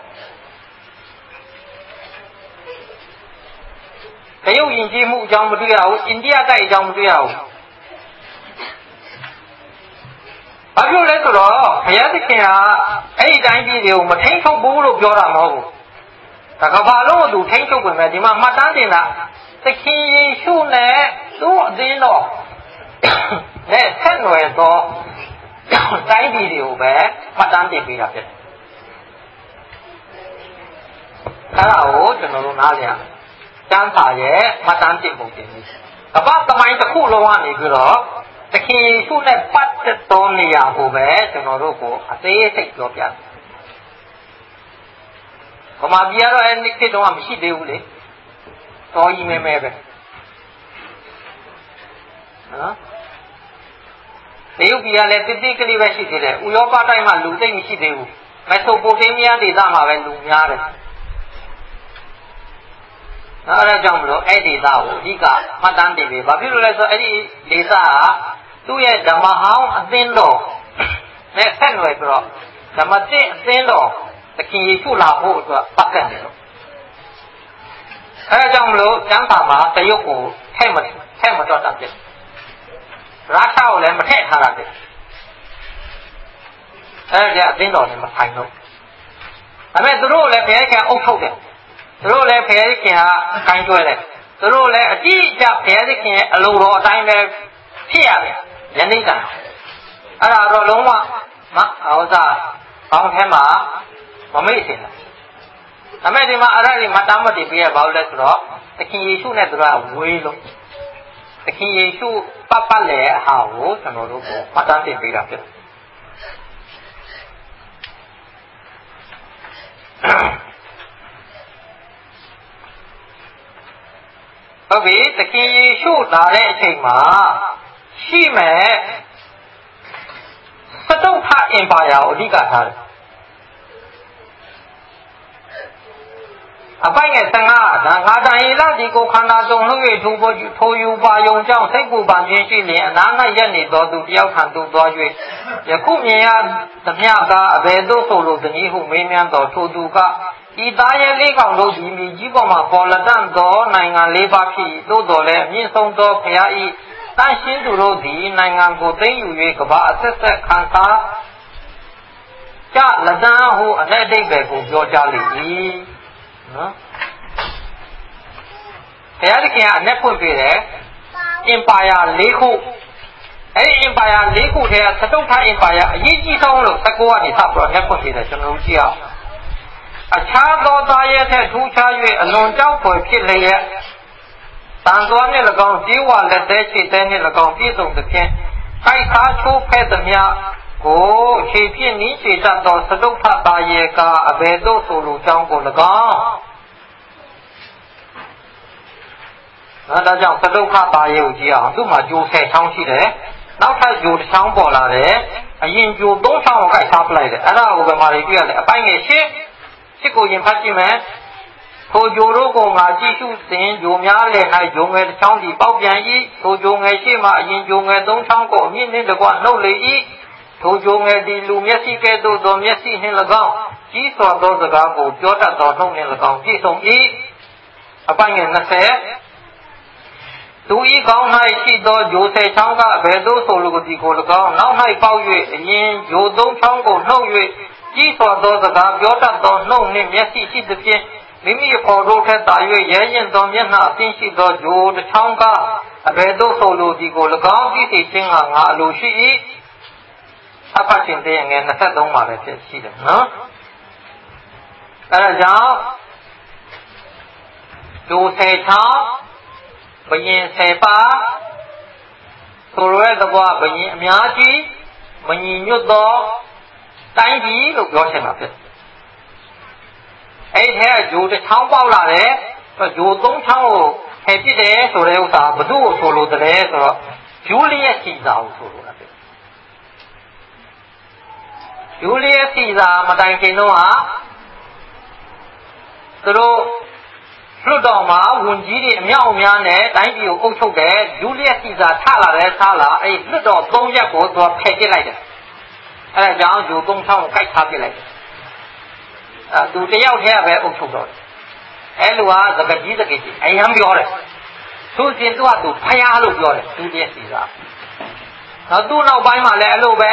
တရုတ်ယဉ်ကျေးမှုအကြောင်းမတွေ့ရဘူးအိန္ဒိယတိုက်အကြောင်းမတွေ့ရဘူးဘာဖြစ်လဲဆိုတော့ဘုရားသခင်ကအဲ့ဒီတိုင်းပြည်တွေကိုမထိန်ချုပ်ဘူးလို့ပြောတာမဟုတ်ဘူး။ဒါကဘာလို့သူထိန်ချုပ်ဝင်မဲ့ဒီမှာမှတ်တမ်းတင်တာသခင်ယေရှုနဲ့သူ့အသင်းတော်နဲ့ဆက်နွယ်သောတိုင်းပြည်တွေကိုပဲမှတ်တမ်းတင်ပေးတာဖြစ်တယ်။အဲ့ဒါကိုကျွန်တော်တို့နားလည်ရမယ်။ကျမ်းစာရဲ့မှတ်တမ်းတင်ပုံတင်ပြီးကမ္ဘာသမိုင်းတစ်ခုလုံးကနေပြီးတော့သခင်ယေရှုနဲ့ပတ်သက်သောနေရာကိုပဲကျွန်တော်တို့ကိုအသေးစိတ်ပြောပြတယ်။ဗမာပြည်ကတော့အဲ့ဒီခေတ်တုန်းကမရှိသေးဘူးလေ။တော်ကြီးမဲမဲပဲ။နော်။တရုတ်ပြည်ကလည်းတိတိကလေးပဲရှိသေးတယ်။ဥရောပတိုင်းမှာလူသိမ့်မရှိသေးဘူး။မက်ဆိုပိုတေးမီးယားဒေသမှာပဲလူများတယ်။အဲ့ဒါကြောင့်မလို့အဲ့ဒီဒေသကိုအဓိကမှတ်တမ်းတင်ပြီးဘာဖြစ်လို့လဲဆိုတော့အဲ့ဒီဒေသကသူ့ရဲ့ဓမ္မဟောင်းအသင်းတော်နဲ့ဆက်နွယ်ပြီးတော့ဓမ္မသစ်အသင်းတော်သခင်ယေရှုလာဖို့အတွက်ပတ်သက်တယ်လို့အဲဒါကြောင့်မလို့ကျမ်းစာမှာတရုတ်ကိုထည့်မတော့တာဖြစ်ရုရှားကိုလည်းမထည့်ထားတာဖြစ်အဲဒီအသင်းတော်နဲ့မဆိုင်တော့ဒါပေမဲ့သူတို့လည်းဘုရားခင်အုပ်ထုတ်တယ်သူတို့လည်းဘုရားခင်ကခိုင်းကျွဲတယ်သူတို့လည်းအကြည့်အကျဘုရားခင်ရဲ့အလိုတော်အတိုင်းပဲဖြစ်ရတယ်ယနေ့ကအဲ့ဒါတော့လုံးဝကောင်းထဲမှာမမေ့စင်တယ်ဒါမဲ့ဒီမှာအဲ့ဒါကြီးမတမ်းမတည်ပြရဘာလို့လဲဆိုတော့သခင်ယေရှုနဲ့သူကဝေးလို့သခင်ယေရှုပတ်လေအဟာကိုကျွန်တော်တို့ကိုမတမ်းတင်ပေးတာဖြစ်တယ်ဟုတ်ပြီသခင်ယေရှုလာတဲ့အချိန်မှာရှိမဲ့သတုဋ္ဌအင်ပါယာကိုအဓိကထားတယ်အပိုင်ငယ်15ဒါငါတန်ရီလာဒီကိုခန္ဓာတုံလှုပ်၍ထိုယူပါယုံကြောင့်စိတ်ပူပန်ခြင်းရှိလျင်အနာ၌ရက်နေသောသူတယောက်ထံသို့သွား၍ယခုမြင်ရသမျှကအဘယ်သို့ဆိုလိုသနည်းဟုမေးမြန်းတော်ထိုသူကဤသားရဲလေးကောင်တို့ဒီမြေကြီးပေါ်မှာပေါ်လက်တန့်သောနိုင်ငံ၄ပါးဖြစ်သို့တော်လည်းအမြင့်ဆုံးသောဘုရား၏တန်ရှင်းသူတို့သည်နိုင်ငံကိုသိမ်းယူ၍ကမ္ဘာအဆက်ဆက်ခံစားကြလက်တန်းဟုအ내အတိတ်ပဲကိုပြောကြလိမ့်မည်နော်ဘုရားသခင်ကအ내ဖွင့်ပေးတယ်အင်ပါယာ၄ခုအဲ့ဒီအင်ပါယာ၄ခုထဲကသတုဋ္ဌအင်ပါယာအရေးကြီးဆုံးလို့19ကနေစပြီးတော့내ဖွင့်ပေးတယ်ကျွန်တော်တို့ကြည့်အောင်အခြားသောသားရဲထက်ထူးခြား၍အလွန်ကြောက်ဖွယ်ဖြစ်လျက်တန်သွားနှင့်၎င်းကြေးဝါလက်သေးခြေသေးနှင့်၎င်းပြည့်စုံသဖြင့်ကိုက်စားချိုးဖဲ့သမျှကိုခြေဖြင့်နီးခြေတတ်သောသတုဋ္ဌသားရဲကအဘယ်သို့ဆိုလိုကြောင်းကို၎င်းဒါကြောင့်သတုဋ္ဌသားရဲကိုကြည့်အောင်သူ့မှာဂျို10ချောင်းရှိတယ်နောက်ထပ်ဂျိုတစ်ချောင်းပေါ်လာတယ်အရင်ဂျို3ချောင်းကိုကိုက်စားပလိုက်တယ်အဲ့ဒါကိုဘယ်မှာတွေတွေ့ရလဲအပိုင်းငယ်ရှင်းကိုရင်ဖတ်ကြည့်မယ်ထိုဂျိုတို့ကိုငါကြည့်ရှုစဉ်ဂျိုများလည်း၌ဂျိုငယ်တစ်ချောင်းဒီပေါက်ပြန်၏ထိုဂျိုငယ်ရှိမှအရင်ဂျိုငယ်3ချောင်းကိုအမြင့်နှင့်တကွနှုတ်လေ၏ထိုဂျိုငယ်ဒီလူမျက်စိကဲ့သို့သောမျက်စိနှင့်၎င်းကြီးစွာသောစကားကိုပြောတတ်သောနှုတ်နှင့်၎င်းပြည့်စုံ၏အပိုင်းငယ်20သူဤကောင်း၌ရှိသောဂျို10ချောင်းကအဘယ်သို့ဆိုလိုသည်ကို၎င်းနောက်၌ပေါက်၍အရင်ဂျို3ချောင်းကိုနှုတ်၍ကြီးစွာသောစကားပြောတတ်သောနှုတ်နှင့်မျက်စိရှိသဖြင့်မိမိအဖို့တို့ထက်သာ၍ရဲရင်သောမျက်နှာအသိရှိသောဂျိုတစ်ချောင်းကအဘယ်သို့ဆိုလိုသည်ကို၎င်းသိသိချင်းကငါအလိုရှိ၏အဖတ်ရှင်တဲ့ငယ်23မှာလည်းဖြစ်ရှိတယ်နော်ดูเสชาบยินเสปาဆိုရဲတဘွားဘယင်အများကြီးမညီညွတ်သောတိုင်းပြည်လို့ပြောချင်တာဖြစ်အဲ့ထဲကဂျိုတစ်ချောင်းပေါက်လာတယ်ဂျိုသုံးချောင်းကိုဖယ်ပစ်တယ်ဆိုတဲ့ဥစ္စာဘသူ့ကိုဆိုလို့တည်းဆိုတော့ဂျူလီယက်စီဇာကိုဆိုလို့လားဖြစ်ဂျူလီယက်စီဇာမတိုင်ခင်တော့ဟာသူတို့လွတ်တော်မှာဝန်ကြီးတွေအမြောက်အများနဲ့တိုင်းပြည်ကိုအုပ်ချုပ်တယ်ဂျူလီယက်စီဇာထလာတယ်ထားလာအဲ့လွတ်တော်၃ရက်ကိုသူကဖယ်ပစ်လိုက်တယ်အဲ့ဒါကြောင့်ဂျိုသုံးချောင်းကိုကိုက်ထားပစ်လိုက်တယ်သူတယောက်တည်းပဲအုပ်ချုပ်တော့တယ်အဲ့လိုဟာသကကြီးသကကြီးအယံပြောတယ်သူစဉ်သူကသူဖျားလို့ပြောတယ်ဂျူလီယက်စီဇာနောက်သူ့နောက်ပိုင်းမှာလည်းအဲ့လိုပဲ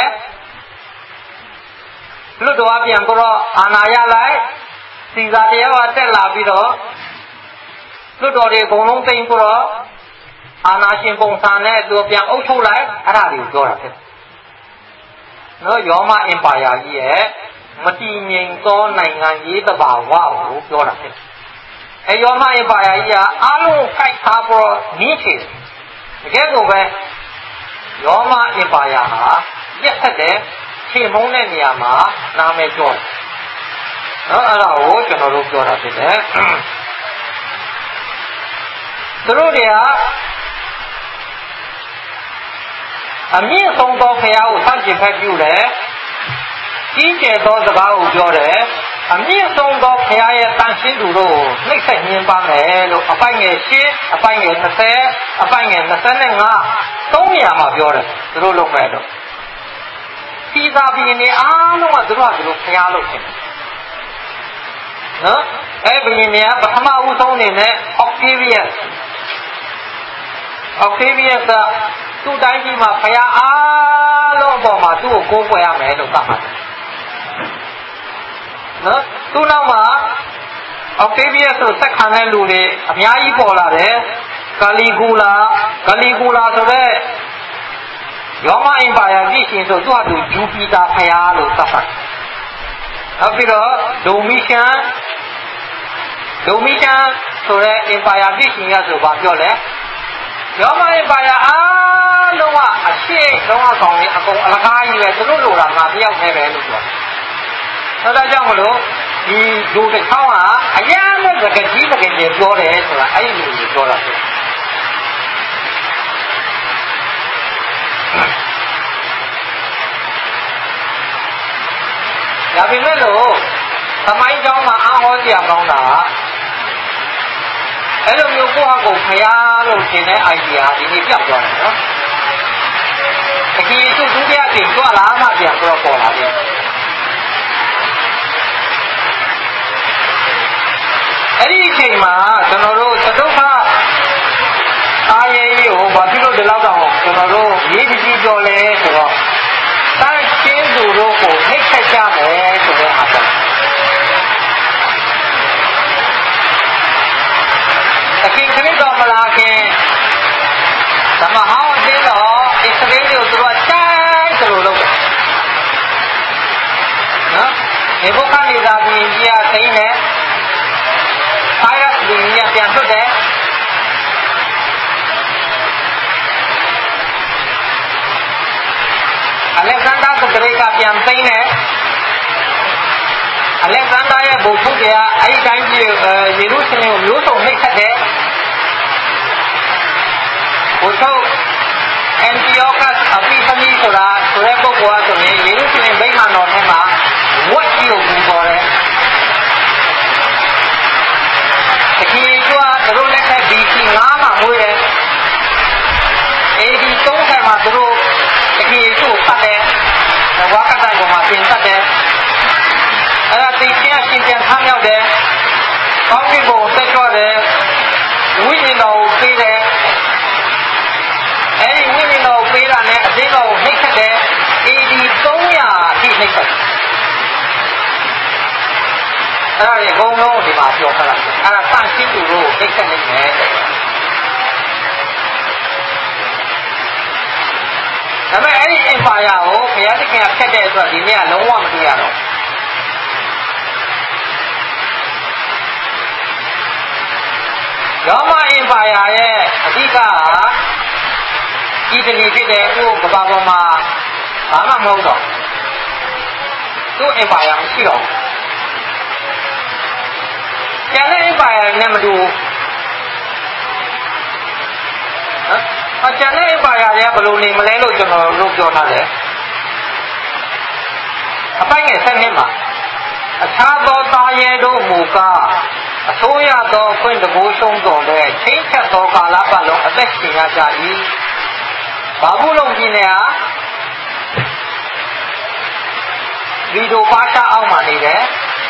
လွတ်တော်ပြန်တော့အာဏာရလိုက်စီဇာတရားကတက်လာပြီးတော့လွတ်တော်တွေအကုန်လုံးသိမ်းပြီးတော့အာဏာရှင်ပုံစံနဲ့သူပြန်အုပ်ချုပ်လိုက်အဲ့ဒါတွေကိုပြောတာဖြစ်နော်ရောမအင်ပါယာကြီးရဲ့မတည်ငြိမ်သောနိုင်ငံရေးတဘာဝကိုပြောတာဖြစ်အဲရောမအင်ပါယာကြီးကအားလုံးကိုက်ထားပြီးတော့နင်းချေတကယ်ကိုပဲရောမအင်ပါယာဟာရက်ဆက်တဲ့ခြေမုံတဲ့နေရာမှာနာမည်ကျော်တယ်နော်အဲ့ဒါကိုကျွန်တော်တို့ပြောတာဖြစ်တယ်သူတို့တွေကအမြင့်ဆုံးသောဘုရားကိုစန့်ကျင်ဖက်ပြုတယ်ကြီးကျယ်သောစကားကိုပြောတယ်အမြင့်ဆုံးသောဘုရားရဲ့တန်ရှင်းသူတို့ကိုနှိမ့်ဆက်ညှင်းပါမယ်လို့အပိုင်ငယ်10အပိုင်ငယ်30အပိုင်ငယ်25 3နေရာမှာပြောတယ်သူတို့လုပ်မဲ့တော့စီသာပြည်နေအားလုံးကသူတို့ကသူတို့ဘုရားလုပ်ခြင်းနော်အဲ့ဘုရင်တွေကပထမဦးဆုံးအနေနဲ့ Octavius ကသူ့တိုင်းပြည်မှာဘုရားအားလုံးပေါ်မှာသူ့ကိုကိုးကွယ်ရမယ်လို့သတ်မှတ်တယ်နော်သူ့နောက်မှာ Octavius ဆိုဆက်ခံတဲ့လူတွေအများကြီးပေါ်လာတယ်ကာလီဂူလာဆိုတဲ့ရောမအင်ပါယာကြီးရှင်ဆိုသူ့ဟာသူဂျူပီတာဘုရားလို့သတ်မှတ်နောက်ပြီးတော့ဒိုမီရှန်ဆိုတဲ့အင်ပါယာကြီးရှင်ရဆိုဘာပြောလဲရောမအင်ပါယာအားလုံးကအရှိလုံးဝကောင်းနေအကုန်အလကားကြီးပဲသူတို့လိုတာငါတယောက်တည်းပဲလို့ပြောတယ်ဒါကြောင့်မလို့ဒီဂျိုတစ်ချောင်းကအရန်နဲ့တကကြီးတကယ်ပြောတယ်ဆိုတာအဲ့ဒီလိုပြောတာဖြစ်ဒါပေမဲ့လို့သမိုင်းကြောင်းမှာအားဟောကြရကောင်းတာအဲ့လိုမျိုးကိုယ့်ဟာကိုယ်ဖျားလို့ထင်တဲ့ idea ဒီနေ့ပြောက်သွားတယ်နော်တကယ်သူဒုတိယပြင်သွားလာမှပြန်ပေါ်လာတယ်အဲ့ဒီအချိန်မှာကျွန်တော်တို့သဒုက္ခအားရည်ကိုဘာဖြစ်လို့ဒီလောက်တော့ကျွန်တော်တို့ရေးကြည့်ကြော်လဲဆိုတော့တန်းရှင်းသူတို့ကိုနှိပ်ဆက်ကြမယ်ဆိုတဲ့အားကြောင့်အခင်ခရစ်တော်မလာခင်သမဟောင်းအသေးတော့ဣသရေလကိုသူတို့တိုင်းသလိုလုပ်တယ်နော်ဒီဘုခနိဇာပြည်ကြီးကသိနေအာရတ်ပြည်ကြီးပြန်ထွက်တယ်အလက်ဇန္ဒာကဂရေကပြန်သိနေအလက်ဇန္ဒာရဲ့ဘုထုကအဲ့ဒီတိုင်းကြီးယေရုရှလင်ကိုမျိုးစုံနှိပ်စက်တယ်ဘုထုအန်တီယိုကတ်အပိဖနီဆိုတာဆိုတဲ့ပုဂ္ဂိုလ်ကဆိုရင်ယေရုရှလင်ဗိမာန်တော်ထဲမှာဝတ်ကြီးကိုပူဇော်တယ်တခီးကသူတို့လက်ထက် BC 9မှာမွေးတယ် AD 30မှာသူတို့တခီးကိုပတ်တယ်ဝါကတန်ပေါ်မှာပြင်တတ်တယ်အဲ့ဒါသိချင်းရှင်ပြန်ထမြောက်တယ်ကောင်းကင်ဘုံတက်ကြွတယ်ဝိညာဉ်တော်ကိုပေးတယ်အဲ့ဒီဝိညာဉ်တော်ကိုပေးတာနဲ့အသင်းတော်ကိုနှိပ်စက်တယ် AD 300အထိနှိပ်စက်အဲ့ဒါရေအကုန်လုံးဒီမှာပြောထားတာအဲ့ဒါတန်ရှင်းသူတို့နှိပ်စက်နေတယ်ဒါပေမဲ့အဲ့ဒီ empire ကိုဘုရားသခင်ကဖျက်တဲ့အတွက်ဒီနေ့ကလုံးဝမတွေ့ရတော့ရောမအင်ပါယာရဲ့အဓိကအီတလီဖြစ်တဲ့သူ့ကမ္ဘာပေါ်မှာဘာမှမဟုတ်တော့သူ့အင်ပါယာမရှိတော့ကျန်တဲ့အင်ပါယာနဲ့မတူကျန်တဲ့အင်ပါယာတွေကဘယ်လိုနေမလဲလို့ကျွန်တော်တို့ပြောထားတယ်အပိုင်းငယ်7နှစ်မှာအခြားသောသားရဲတို့မူကားအစိုးရသောအခွင့်တဘိုးရှုံးတော်တဲ့ချိန်ချက်သောကာလပတ်လုံးအသက်ရှင်ရကြ၏ဘာဘူးလုံးပြည်နယ်ဟာလီဒိုပါရှာအောက်မှာနေတယ်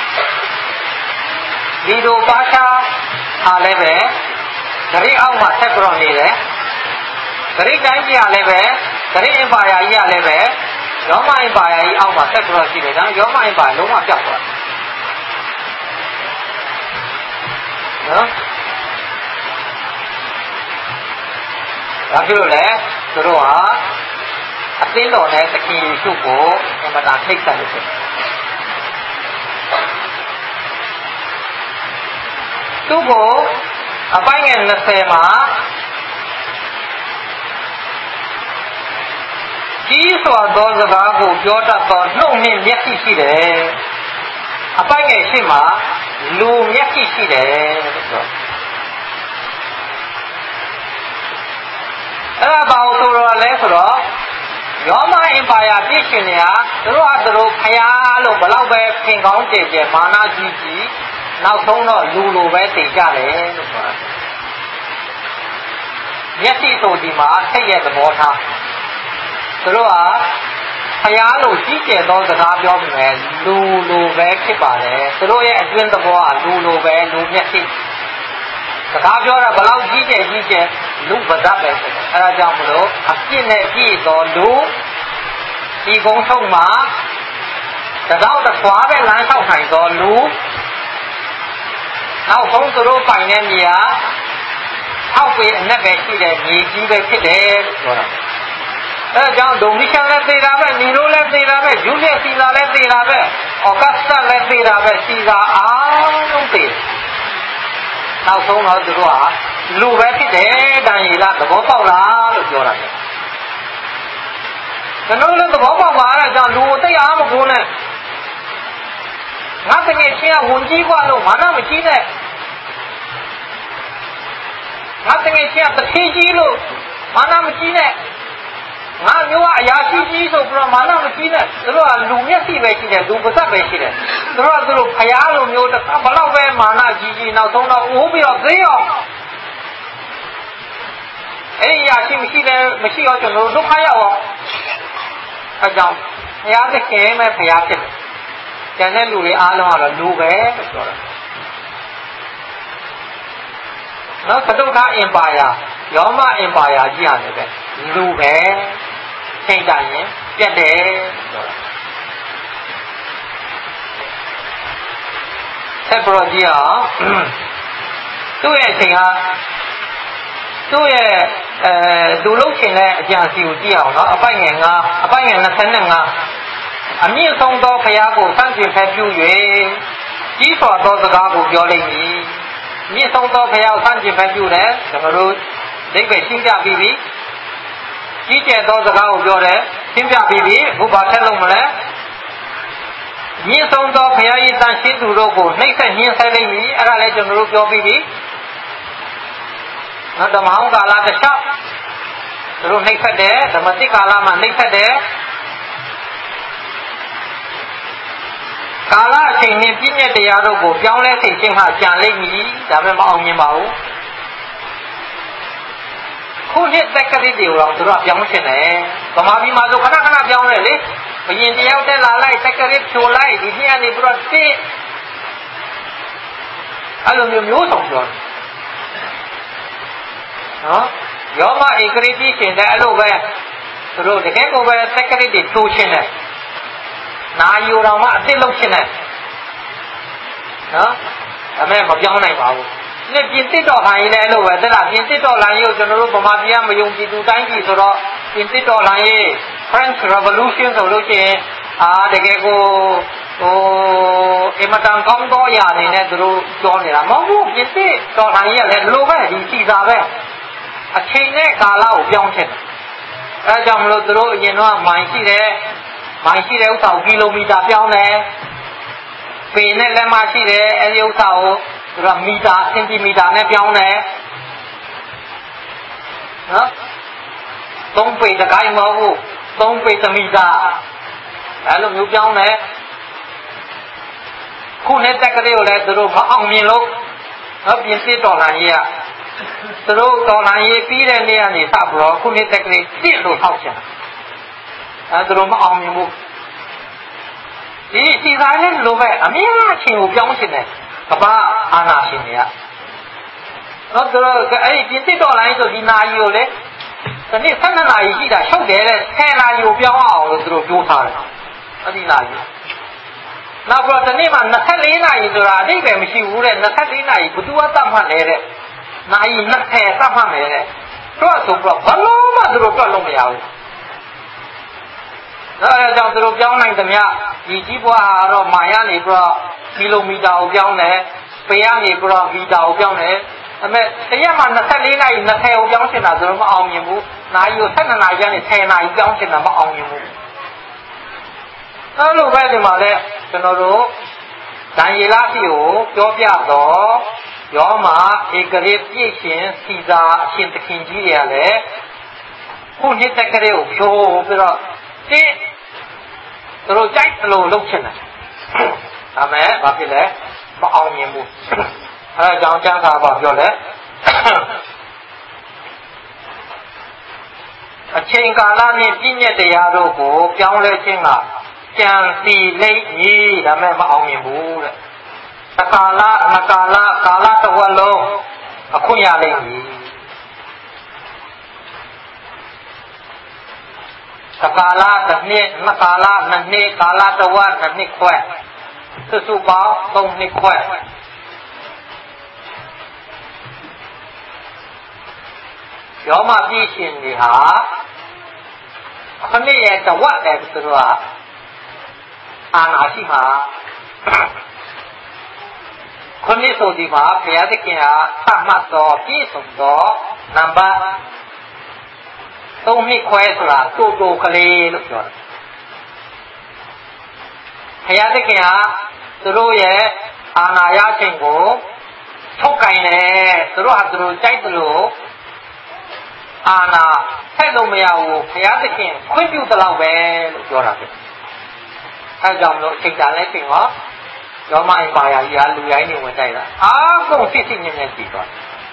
လီဒိုပါရှာဟာလည်းပဲဂရိအောက်မှာဆက်ပြီးတော့နေတယ်ဂရိတိုင်းကြီးကလည်းပဲဂရိအင်ပါယာကြီးကလည်းပဲရောမအင်ပါယာကြီးအောက်မှာဆက်ပြီးတော့ရှိတယ်ဒါရောမအင်ပါယာလုံးဝပြောက်သွားတယ်နော်ဒါဖြစ်လို့လေသူတို့ဟာအသင်းတော်နဲ့သခင်ယေရှုကိုအမတာထိတ်ဆက်လို့ဖြစ်သူ့ကိုအပိုင်းငယ်20မှာကြီးစွာသောစကားကိုပြောတတ်သောနှုတ်နှင့်မျက်စိရှိတယ်အပိုင်းငယ်8မှာလူမျက်စိရှိတယ်လို့ပြောအဲ့ဒါဘာလို့ဆိုတော့လဲဆိုတော့ရောမအင်ပါယာပြည့်ရှင်နေဟာသူတို့ဟာသူတို့ဖျားလို့ဘလောက်ပဲခင်ကောင်းကြဲကြဲမာနကြီးကြီးနောက်ဆုံးတော့လူလိုပဲသိကြတယ်လို့ပြောတာမျက်စိဆိုဒီမှာစိတ်ရဲ့သဘောထားသူတို့ဟာဖျားလို့ကြီးကျယ်သောစကားပြောပြီးမယ်လူလိုပဲဖြစ်ပါတယ်သူတို့ရဲ့အတွင်းသဘောကလူလိုပဲလူမျက်စိစကားပြောတာဘလောက်ကြီးကျယ်လူပဒတ်ပဲဆိုတော့အဲဒါကြောင့်မလို့အပြစ်နဲ့ပြည့်တော်လူဒီကုန်းဆုံးမှာတောက်တခွားပဲလမ်းလျှောက်နိုင်တော်လူနောက်ဆုံးသူတို့ပိုင်တဲ့နေရာအောက်ပေအနက်ပဲရှိတဲ့မြေကြီးပဲဖြစ်တယ်လို့ပြောတာအဲကြောင့်ဒိုမီရှန်လည်းသိတာပဲနီလိုလည်းသိတာပဲဂျူလီယက်စီဇာလည်းသိတာပဲအော်ဂတ်စတာလည်းသိတာပဲစီဇာအားလုံးသိတယ်နောက်ဆုံးတော့သူတို့ဟာလူပဲဖြစ်တယ်တန်ရီလားသဘောပေါက်လားလို့ပြောတာပဲကျွန်တော်လည်းသဘောပေါက်ပါအဲ့ဒါကြောင့်လူကိုသိအားမကိုးနဲ့ငါတကယ်ချင်းကဝန်ကြီးกว่าလို့မာနမကြီးနဲ့ငါတကယ်ချင်းကတထေးကြီးလို့မာနမကြီးနဲ့ငါမျိုးကအရာရှိကြီးဆိုပြီးတော့မာနမကြီးနဲ့သူတို့ကလူမျက်စိပဲရှိတယ်လူပါးစပ်ပဲရှိတယ်သူတို့ဖျားလိုမျိုးတစ်ခါဘလောက်ပဲမာနကြီးနောက်ဆုံးတော့အိုးပြီးတော့သိရောအဲ့ဒီအရာရှိမရှိတော့ကျွန်တော်ဒုက္ခရောက်အောင်အဲကြောင့်ဘုရားသခင်ပဲဘုရားဖြစ်တယ်ကျန်တဲ့လူတွေအားလုံးကတော့လူပဲလို့ပြောတာနော်ကတုခအင်ပါယာရောမအင်ပါယာကြီးရတယ်ပဲလူပဲချိန်တိုင်းရင်ပြတ်တယ်ပြောတာဆက်ပြီးတော့ကြည့်အောင်သူ့ရဲ့အချိန်ဟာသူ့ရဲ့သူလုပ်ချင်တဲ့အကြံစီကိုကြည့်အောင်နော်အပိုင်ငယ်9အပိုင်ငယ်25အမြင့်ဆုံးသောဘုရားကိုစန့်ကျင်ဖက်ပြု၍ကြီးစွာသောစကားကိုပြောလိမ့်မည်မြင့်ဆုံးသောဘုရားကိုစန့်ကျင်ဖက်ပြုတယ်ကျွန်တော်တို့ဒိဋ္ဌိရှင်းပြပြီးပြီကြီးကျယ်သောစကားကိုပြောတယ်ရှင်းပြပြီးပြီအခုဘာထက်လို့မလဲမြင့်ဆုံးသောဘုရား၏တန်ရှင်းသူတို့ကိုနှိမ့်ဆက်ညှင်းဆဲလိမ့်မည်အဲ့ဒါလည်းကျွန်တော်တို့ပြောပြီးပြီဓမ္မဟောင်းကာလတစ်လျှောက်သူတို့နှိမ့်ဖက်တယ်ဓမ္မတိကာလမှာနှိမ့်ဖက်တယ်ကာလအချိန်နဲ့ပြည့်ညက်တရားတို့ကိုပြောင်းလဲသိခြင်းဟာကြံလိမ့်မည်ဒါပေမဲ့မအောင်မြင်ပါဘူးခုနှစ်သက်ကလေးတွေကိုတော့သူတို့ပြောင်းချင်တယ်ဗမာပြည်မှာဆိုခဏခဏပြောင်းတယ်လေဘယင်တယောက်တက်လာလိုက်သက်ကလေးဖြိုလိုက်ဒီနေ့ကနေပြီးတော့တစ်အဲ့လိုမျိုးစုံပြောတယ်နော်ယောမဧကရိတိရှင်တဲ့အဲ့လိုပဲသူတို့တကယ်ကိုပဲသက်ကလေးတွေထိုးချင်းတယ်နာယူတော်မှအစ်စ်လုပ်ချင်းတယ်နော်ဒါမဲ့မပြောင်းနိုင်ပါဘူးဒီပြင်သစ်တော်လှန်ရေးလည်းအဲ့လိုပဲတဲ့လားပြင်သစ်တော်လှန်ရေးကိုကျွန်တော်တို့ဗမာပြည်ကမယုံကြည်သူတိုင်းပြည်ဆိုတော့ပြင်သစ်တော်လှန်ရေး French Revolution ဆိုလို့ရှိရင်တကယ်ကိုအမတန်ကောင်းသောအရာတွေနဲ့သူတို့ပြောနေတာမဟုတ်ဘူးပြစ်စစ်တော်လှန်ရေးကလည်းဒီလိုပဲဒီစီစာပဲအချိန်နဲ့ကာလကိုပြောင်းချင်တယ်အဲကြောင့်မလို့သူတို့အရင်တော့မိုင်ရှိတဲ့ဥစ္စာကိုကီလိုမီတာပြောင်းတယ်ပေနဲ့လက်မရှိတယ်အဲဒီဥစ္စာကိုသူကမီတာစင်တီမီတာနဲ့ပြောင်းတယ်နော်3ပေတကိုင်းမဟုတ်ဘူး3ပေ1မီတာအဲလိုမျိုးပြောင်းတယ်ခုနှစ်တက်ကလေးကိုလည်းသူတို့မအောင်မြင်လို့ပြင်စစ်တော်လှန်ရေးကသူတို့တော်လှန်ရေးပြီးတဲ့နေ့ကနေစပြီးတော့ခုနှစ်တက်ကလေးစစ်လို့ထောက်ချင်အဲသူတို့မအောင်မြင်ဘူးဒီစီစားလေးလိုပဲအမြင်အချင်းကိုပြောင်းချင်တယ်ကမ္ဘာအာဏာရှင်တွေကနော်သူတို့အဲ့ဒီပြင်စစ်တော်လှန်ရေးဆိုဒီနာရီကိုလေဒီနေ့12နာရီရှိတာရှုပ်တယ်တဲ့10နာရီကိုပြောင်းအောင်လို့သူတို့ပြောထားတယ်အဲ့ဒီနာရီနောက်ပြီးတော့ဒီနေ့မှ24နာရီဆိုတာအဓိပ္ပာယ်မရှိဘူးတဲ့24နာရီဘယ်သူကသတ်မှတ်လဲတဲ့နာရီ20သတ်မှတ်မယ်တဲ့တော့ဆိုတော့ဘလို့မှသူတို့တွက်လို့မရဘူးအဲဒါကြောင့်သူတို့ပြောင်းနိုင်သမျှဒီကြီးပွားကတော့မိုင်ရနေပြီးတော့ကီလိုမီတာကိုပြောင်းတယ်ပေရနေပြီးတော့မီတာကိုပြောင်းတယ်ဒါပေမဲ့တရက်မှ24နာရီ20ကိုပြောင်းချင်တာသူတို့မအောင်မြင်ဘူးနာရီကို12နာရီကနေ10နာရီပြောင်းချင်တာမအောင်မြင်ဘူးအဲလိုပဲဒီမှာလဲကျွန်တော်တို့ဒံယေလစီကိုပြောပြတော့ယောမဧကရေပြည့်ရှင်စီသာအရှင်သခင်ကြီးတွေကလည်းခုနှစ်တက်ကလေးကိုဖြိုးပြီးတော့တင်းသူတို့ကြိုက်တယ်လို့လုပ်ချင်တယ်ဒါမဲ့ဘာဖြစ်လဲမအောင်မြင်ဘူးအဲဒါကြောင့်ကျမ်းစာဘာပြောလဲအချိန်ကာလနှင့်ပြည့်ညက်တရားတို့ကိုပြောင်းလဲခြင်းကကြံစီလိမ့်မည်ဒါမဲ့မအောင်မြင်ဘူးတဲ့တကာလမကာလကာလတစ်ဝက်လုံးအခွင့်ရလိမ့်မည်တကာလတစ်နှစ်မကာလနှစ်နှစ်ကာလတစ်ဝက်နှစ်နှစ်ခွဲစုပေါင်း3နှစ်ခွဲယောမပြည့်ရှင်တွေဟာခဏရဲ့တဝက်တည်းသူတို့ကအာနာရှိမှာခုနှစ်ဆိုဒီမှာဘုရားသခင်ဟာသတ်မှတ်တော်ပြည့်စုံသောနံပါတ်3နှစ်ခွဲဆိုတာတိုကလေးလို့ပြောတယ်ဘုရားသခင်ဟာသူတို့ရဲ့အာနာရခြင်းကိုထုတ်ကင်တယ်သူတို့ဟာသူတို့ကြိုက်တယ်လို့အာနာဆက်လို့မရဘူးဘုရားသခင်ခွင့်ပြုသလောက်ပဲလို့ပြောတာပဲအဲကြောင့်လို့အချိန်တန်လဲချိန်ဟောရောမအင်ပါယာကြီးဟာလူရိုင်းနေဝင်တိုက်တာအားကုန်စစ်စစ်ညံ့ညံ့ကြည့်သွား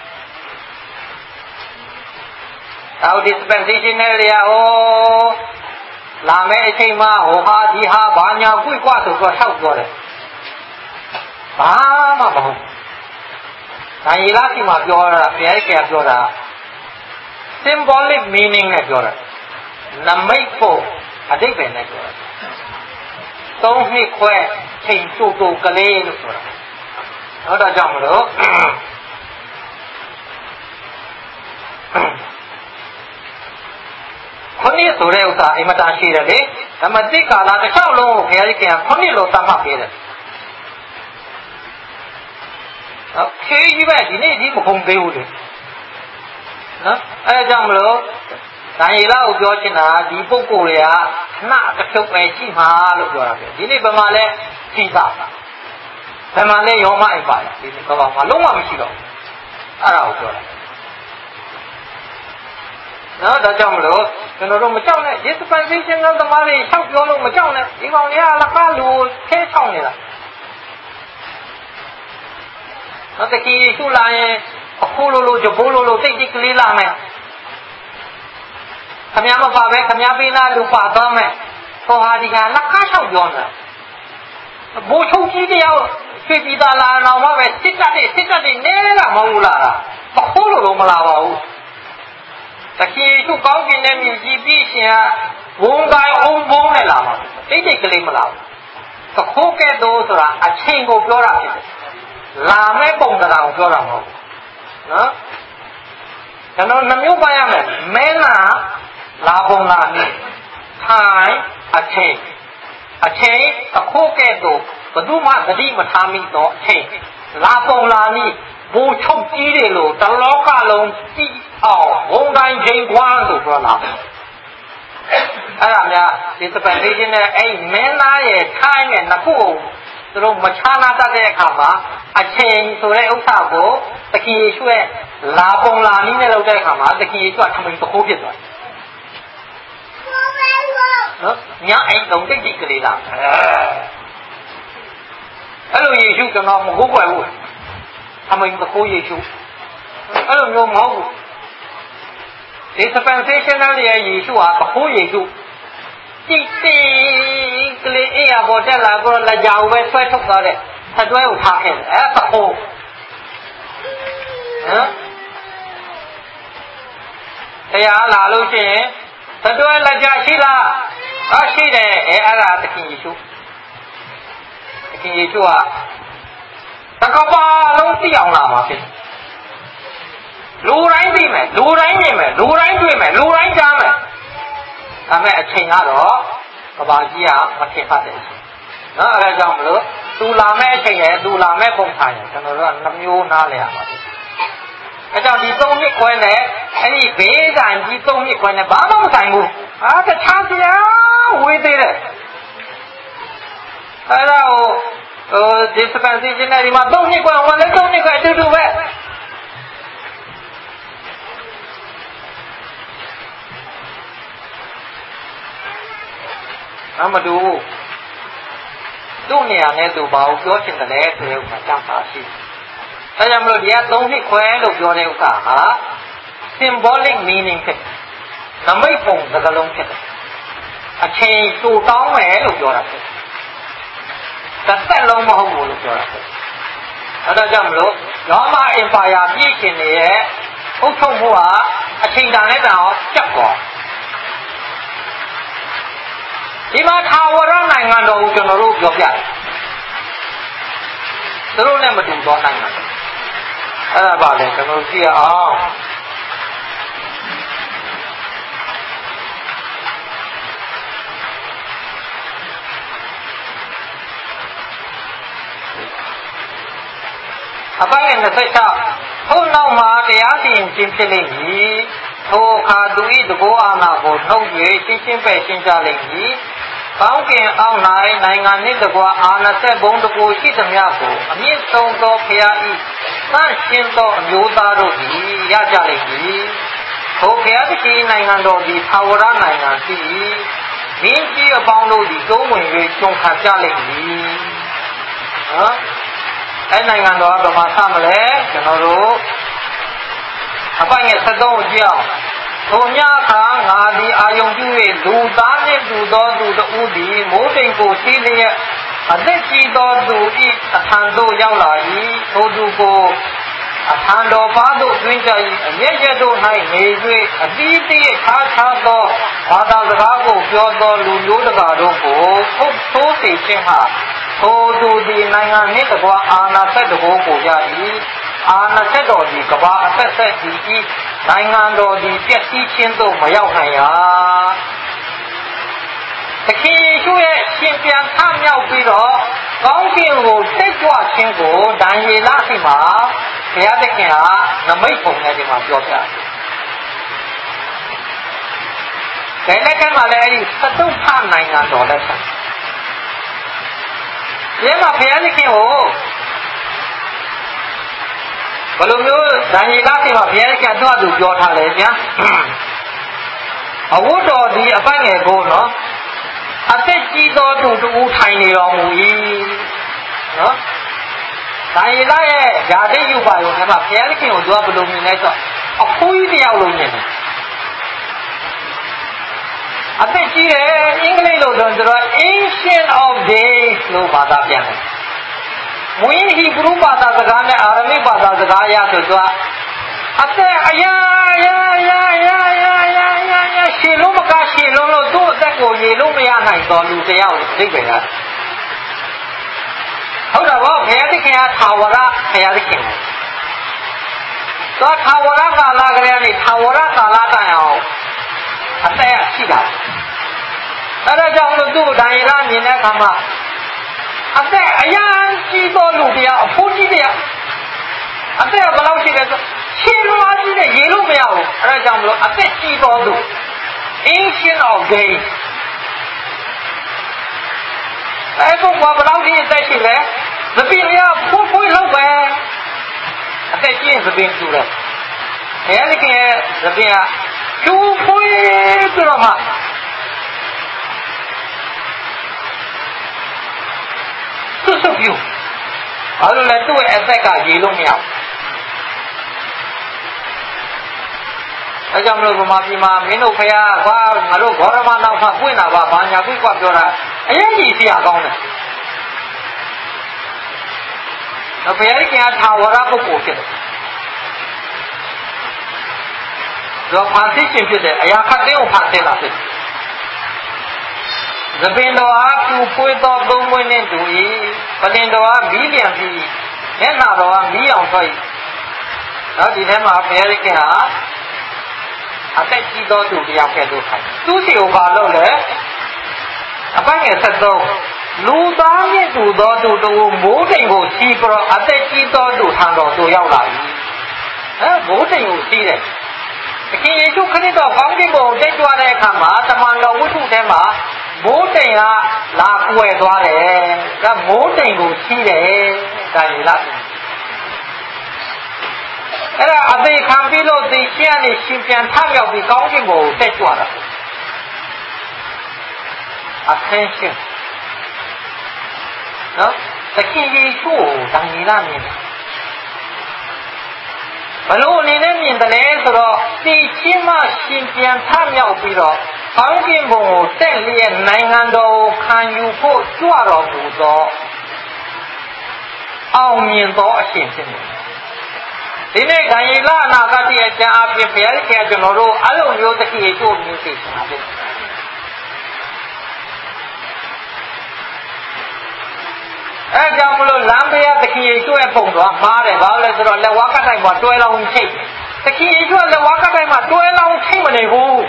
အော် dispensational တွေကလာမယ့်အချိန်မှာဟိုဟာဒီဟာဘာညာကွိကွဆိုတော့ရှောက်ပြောတယ်ဘာမှမဟုတ်ဒါရီလာစီမှာပြောတာဘုရားကြီးကပြောတာ symbolic meaning နဲ့ပြောတာနမိတ်ဖို့အဓိပ္ပာယ်နဲ့ပြောတာ3နှစ်ခွဲချိန်တိုကလေးလို့ဆိုတာဟုတ်တော့ကြောင့်မလို့ခုနှစ်ဆိုတဲ့ဥစ္စာအင်မတန်ရှိတယ်လေဒါမှတိကာလတစ်လျှောက်လုံးကိုဘုရားကြီးကခုနှစ်လို့သတ်မှတ်ပေးတယ်နော်ခေကြီးပဲဒီနေ့ဒီမကုန်သေးဘူးလေနော်အဲဒါကြောင့်မလို့ဒံယေလကိုပြောချင်တာဒီပုဂ္ဂိုလ်တွေကခဏတစ်ဖြုတ်ပဲရှိမှာလို့ပြောတာပဲဒီနေ့ဘယ်မှာလဲစီစာဘယ်မှာလဲယောမအိမ်ပါဒီနေ့ကဘာမှလုံးဝမရှိတော့အဲ့ဒါကိုပြောတာနော်ဒါကြောင့်မလို့ကျွန်တော်တို့မကြောက်နဲ့ dispensation ကသမားတွေလျှောက်ပြောလို့မကြောက်နဲ့ဒီကောင်တွေကလကားလူခဲချောင်းနေတာနော်တကယ်ရှုလာရင်အခုလိုကြဘိုးလိုတိတ်တိတ်ကလေးလာမယ်ခမည်းမပါပဲခမည်းပေးနာလူပါသွားမယ်ဟောဟာဒီကလကားလျှောက်ပြောနေတာဘိုးချုပ်ကြီးတယောက်ရွှေပြည်သာလာတော့မှပဲစစ်တပ်တွေနေတာမဟုတ်လားအခုလိုမလာပါဘူးတကယ်သူကောင်းကျင်တဲ့မြည်ကြီးပြည့်ရှင်ကဝုန်းတိုင်းအုံဘုံနဲ့လာမှာတိတ်တိတ်ကလေးမလာဘူးသခိုးကဲ့သို့ဆိုတာအချိန်ကိုပြောတာဖြစ်တယ်လာမဲ့ပုံစံကိုပြောတာမဟုတ်ဘူးနော်ကျွန်တော်နှမျိုးပါရမယ်မဲနာလာပုံလာနေထိုင်အချိန်အချိန်အခုကဲ့သို့ဘယ်သူမှသတိမထားမိတော့အချိန်လာပုံလာနည်းဘူချုပ်ကြီးတယ်လို့တလောကလုံးကြည့်အောင်ဘုံတိုင်းချိန်ခွန်းလို့ပြောလာအဲ့ဒါများဒီ dispensation နဲ့အဲ့မင်းသားရဲ့ time နဲ့နှစ်ခုကိုသူတို့မချာနာတတ်တဲ့အခါမှာအချိန်ဆိုတဲ့ဥစ္စာကိုတခင်ယေရှုရဲ့လာပုံလာနည်းနဲ့လုပ်တဲ့အခါမှာတခင်ယေရှုကထမိန်တခိုးဖြစ်သွားတယ်နော်ညာအဲ့တုံးတိတ်တိတ်ကလေးလားအဲ့လိုယေရှုကျွန်တော်မဟုတ်ပါဘူးထမိန်တခိုးယေရှုအဲ့လိုမျိုးမဟုတ်ဘူးဒီ dispensational ရဲ့ယေရှုဟာတခိုးယေရှုတိတ်တိတ်ကလေးအေးရပေါ်တက်လာတော့လက်ကြောင်ပဲဆွဲထုတ်သွားတဲ့ဆက်တွဲကိုထားခဲ့တယ်အဲ့တခိုးဟမ်တရားလာလို့ရှိရင်ဆက်တွဲလက်ကြရှိလားရှိတယ်အဲ့ဒါသခင်ယေရှုသခင်ယေရှုကတကဘာလုံးသိအောင်လာမှာဖြစ်လူတိုင်းသိမယ်လူတိုင်းမြင်မယ်လူတိုင်းတွေ့မယ်လူတိုင်းကြားမယ်ဒါပေမဲ့အချိန်ကတော့ကဘာကြီးကမထင်ဖတ်တဲ့အချိန်နော်အဲဒါကြောင့်မလို့သူလာမဲ့အချိန်ရယ်သူလာမဲ့ပုံစံရယ်ကျွန်တော်တို့ကနှမျိုးနားလည်ရပါတယ်အဲကြောင့်ဒီ3နှစ်ခွဲနဲ့အဲ့ဒီဘေးကံကြီး3နှစ်ခွဲနဲ့ဘာမှမဆိုင်ဘူးတခြားတရားဝေးသေးတယ်အဲ့ဒါကိုဒီ dispensation နဲ့ဒီမှာ3နှစ်ခွဲဟိုလည်း3နှစ်ခွဲအတူတူပဲမတူသူ့နေရာနဲ့သူဘာကိုပြောချင်တယ်လဲဆိုတဲ့ဥစ္စာကြောင့်ပါရှိအဲကြောင့်မလို့ဒီက3နှစ်ခွဲလို့ပြောတဲ့ဥစ္စာဟာ symbolic meaning ဖြစ်နမိတ်ပုံစကားလုံးဖြစ်တယ်အချိန်တူတောင်းမယ်လို့ပြောတာဖြစ်တစ်သက်လုံးမဟုတ်ဘူးလို့ပြောတာဖြစ်အဲဒါကြောင့်မလို့ရောမအင်ပါယာပြည့်ရှင်နေရဲ့အုပ်ချုပ်မှုဟာအချိန်တန်နဲ့တောင်ကျပ်သွားဒီမှာထာဝရနိုင်ငံတော်ကိုကျွန်တော်တို့ပြောပြတယ်သူတို့နဲ့မတူသောနိုင်ငံအဲ့ဒါပါလေကျွန်တော်ကြည့်အောင်အပိုင်း26ထို့နောက်မှာတရားစီရင်ခြင်းဖြစ်လိမ့်မည်ထိုအခါသူ၏တကောအာဏာကိုနှုတ်၍ရှင်းရှင်းပဲ့ရှင်းကြလိမ့်မည်ကောင်းကင်အောက်၌နိုင်ငံနှင့်တကွာအာဏာသက်ဘုံတကူရှိသမျှကိုအမြင့်ဆုံးသောဖျား၏သန့်ရှင်းသောအမျိုးသားတို့သည်ရကြလိမ့်မည်ထိုဖျားသခင်နိုင်ငံတော်သည်ထာဝရနိုင်ငံဖြစ်၏မင်းကြီးအပေါင်းတို့သည်သုံးဝင်၍ကျုံခံကြလိမ့်မည်နော်အဲ့နိုင်ငံတော်ကဘာမှဆမလဲကျွန်တော်တို့အပိုင်းရဲ့73ကိုကြည့်အောင်ထိုညအခါငါသည်အာယုံပြု၍လူသားနှင့်တူသောသူတို့သည်မိုးတိမ်ကိုစီးလျက်အသက်ကြီးသောသူ၏အထံသို့ရောက်လာ၏ထိုသူကိုအထံတော်ဘာသို့တွင်ကြ၏အမျက်ရတို့၌နေ၍အသီးသီးခြားခြားသောဘာသာစကားကိုပြောသောလူမျိုးတကာတို့ကိုထုတ်ဆိုးစေခြင်းဟာထိုသူသည်နိုင်ငံနှင့်တကွာအာဏာသက်တကိုးကိုရ၏အာဏာသက်တော်သည်ကဘာအသက်သက်သည်ဤနိုင်ငံတော်သည်ပျက်စီးခြင်းသို့မရောက်နိုင်ရသခင်ယေရှုရဲ့ရှင်ပြန်ထမြောက်ပြီးတော့ကောင်းကင်ကိုသိကြွခြင်းကိုဒံယေလရှိမှာဘုရားသခင်ဟာနမိတ်ပုံနဲ့ဒီမှာပြောပြတယ်။ဒါနဲ့ကမှလည်းအဲဒီသတုထနိုင်ငံတော်လက်ထက်ဒီမှာဘုရားသခင်ကိုဘယ်လိုမျိုးဒံယေလရှိမှာဘုရားသခင်တော့သူပြောထားတယ်ဗျာအဝတ်တော်ဒီအပိုင်းငယ်ကိုနော်အသက်ကြီးသောသူတူထိုင်နေတော်မူ၏နော်ဒါရီလာရဲ့ဓာတိယုပါယုံထဲမှာဘုရားသခင်ကိုသူကဘယ်လိုမြင်လဲဆိုတော့အဖိုးကြီးတစ်ယောက်လုံးမြင်တယ်အသက်ကြီးတယ်အင်္ဂလိပ်လိုဆိုတော့ ancient of days လို့ဘာသာပြန်တယ်မွေးဟီဘရုဘာသာစကားနဲ့အာရမိဘာသာစကားအရဆိုတော့အသက်အရာရှည်လုံးမကရှည်လုံးလို့သူ့အသက်ကိုရေလို့မရနိုင်တော့လူတယောက်သိပဲလားဟုတ်တာပေါ့ဘုရားသခင်ကထာဝရဘုရားသခင်တော့ထာဝရကာလကလေးနဲ့ထာဝရကာလတိုင်အောင်အသက်ရှိတာဒါကြောင့်လို့သူ့ဒိုင်ရမြင်တဲ့အခါမှာအသက်အရန်ကြီးသောလူတရားအဖိုးကြီးတရားအသက်ကဘယ်လောက်ရှိလဲဆိုရှင်မကြီးနဲ့ရေလို့မရဘူးအဲဒါကြောင့်မလို့အသက်ကြီးသောသူ ancient of days အဲ့တော့ဘယ်လောက်ကြီးအသက်ရှိလဲသပင်ရဖိုးဖိုးလောက်ပဲအသက်ကြီးရင်သပင်ကျူတယ်အဲဒီကသပင်ကကျူဖွေးပြီးတော့မှစွတ်ပြူအဲ့လိုလဲသူ့ရဲ့အသက်ကရေလို့မရဘူးအဲကြောင့်မလို့ဗမာပြည်မှာမင်းတို့ဖယားကွာငါတို့ဘောရမနောက်မှပွင့်တာပါဘာညာပွင့်ကွာပြောတာအရင်ကြီးစီရကောင်းတယ်တော့ဖယားကြီးကထာဝရပုဂ္ဂိုလ်ဖြစ်တယ်တော့ဖန်ဆင်းခြင်းဖြစ်တယ်အရာခတ်တဲ့ကိုဖန်ဆင်းတာဖြစ်တယ်သပင်တော်အားသူဖွေးသောသုံးမွေးနှင့်တူ၏ပလင်တော်အားမီးလျံပြီးမျက်နှာတော်အားမီးအောင်ထွက်၏တော့ဒီထဲမှာဖယားကြီးကအသက်ကြီးသောသူတယောက်ကဲ့သို့ခိုင်းသူစီကိုဘာလုပ်လဲအပိုင်းငယ်73လူသားမြင့်သူသောသူတို့မိုးတိမ်ကိုစီးပြီးတော့အသက်ကြီးသောသူထံတော်သို့ရောက်လာပြီမိုးတိမ်ကိုစီးတယ်သခင်ယေရှုခရစ်တော်ကောင်းကင်ဘုံတက်ကြွတဲ့အခါမှာတမန်တော်ဝိသုထဲမှာမိုးတိမ်ကလာကွယ်သွားတယ်ဒါမိုးတိမ်ကိုစီးတယ်ဒါရလားအဲ့ဒါအသေးခံပြီးလို့သိရှင်းနေရှင်ပြန်ထမြောက်ပြီးကောင်းကင်ဘုံကိုတက်ကြွတာ attention နော်သခင်ယေရှုကိုတန်ကြီးလာမြင်တယ်ဘလို့အနေနဲ့မြင်တယ်လဲဆိုတော့သိချင်းမှရှင်ပြန်ထမြောက်ပြီးတော့ကောင်းကင်ဘုံကိုတက်လျက်နိုင်ငံတော်ကိုခံယူဖို့ကြွတော်မူသောအောင်မြင်သောအရှင်ဖြစ်တယ်ဒီနေ့ဂိုင်လာအနာဂတ်ရဲ့အကျမ်းအဖြစ်ဘုရားခင်ကျွန်တော်တို့အလုံးမျိုးသခင်ယေရှုကိုမြင်သိချင်တာဖြစ်အဲကြောင့်မလို့လမ်းဘေးကသခင်ယေရှုရဲ့ပုံတော်မှားတယ်ဘာလို့လဲဆိုတော့လက်ဝါးကတိုင်မှာတွဲလောင်းချိတ်သခင်ယေရှုကလက်ဝါးကတိုင်မှာတွဲလောင်းချိတ်မနေဘူး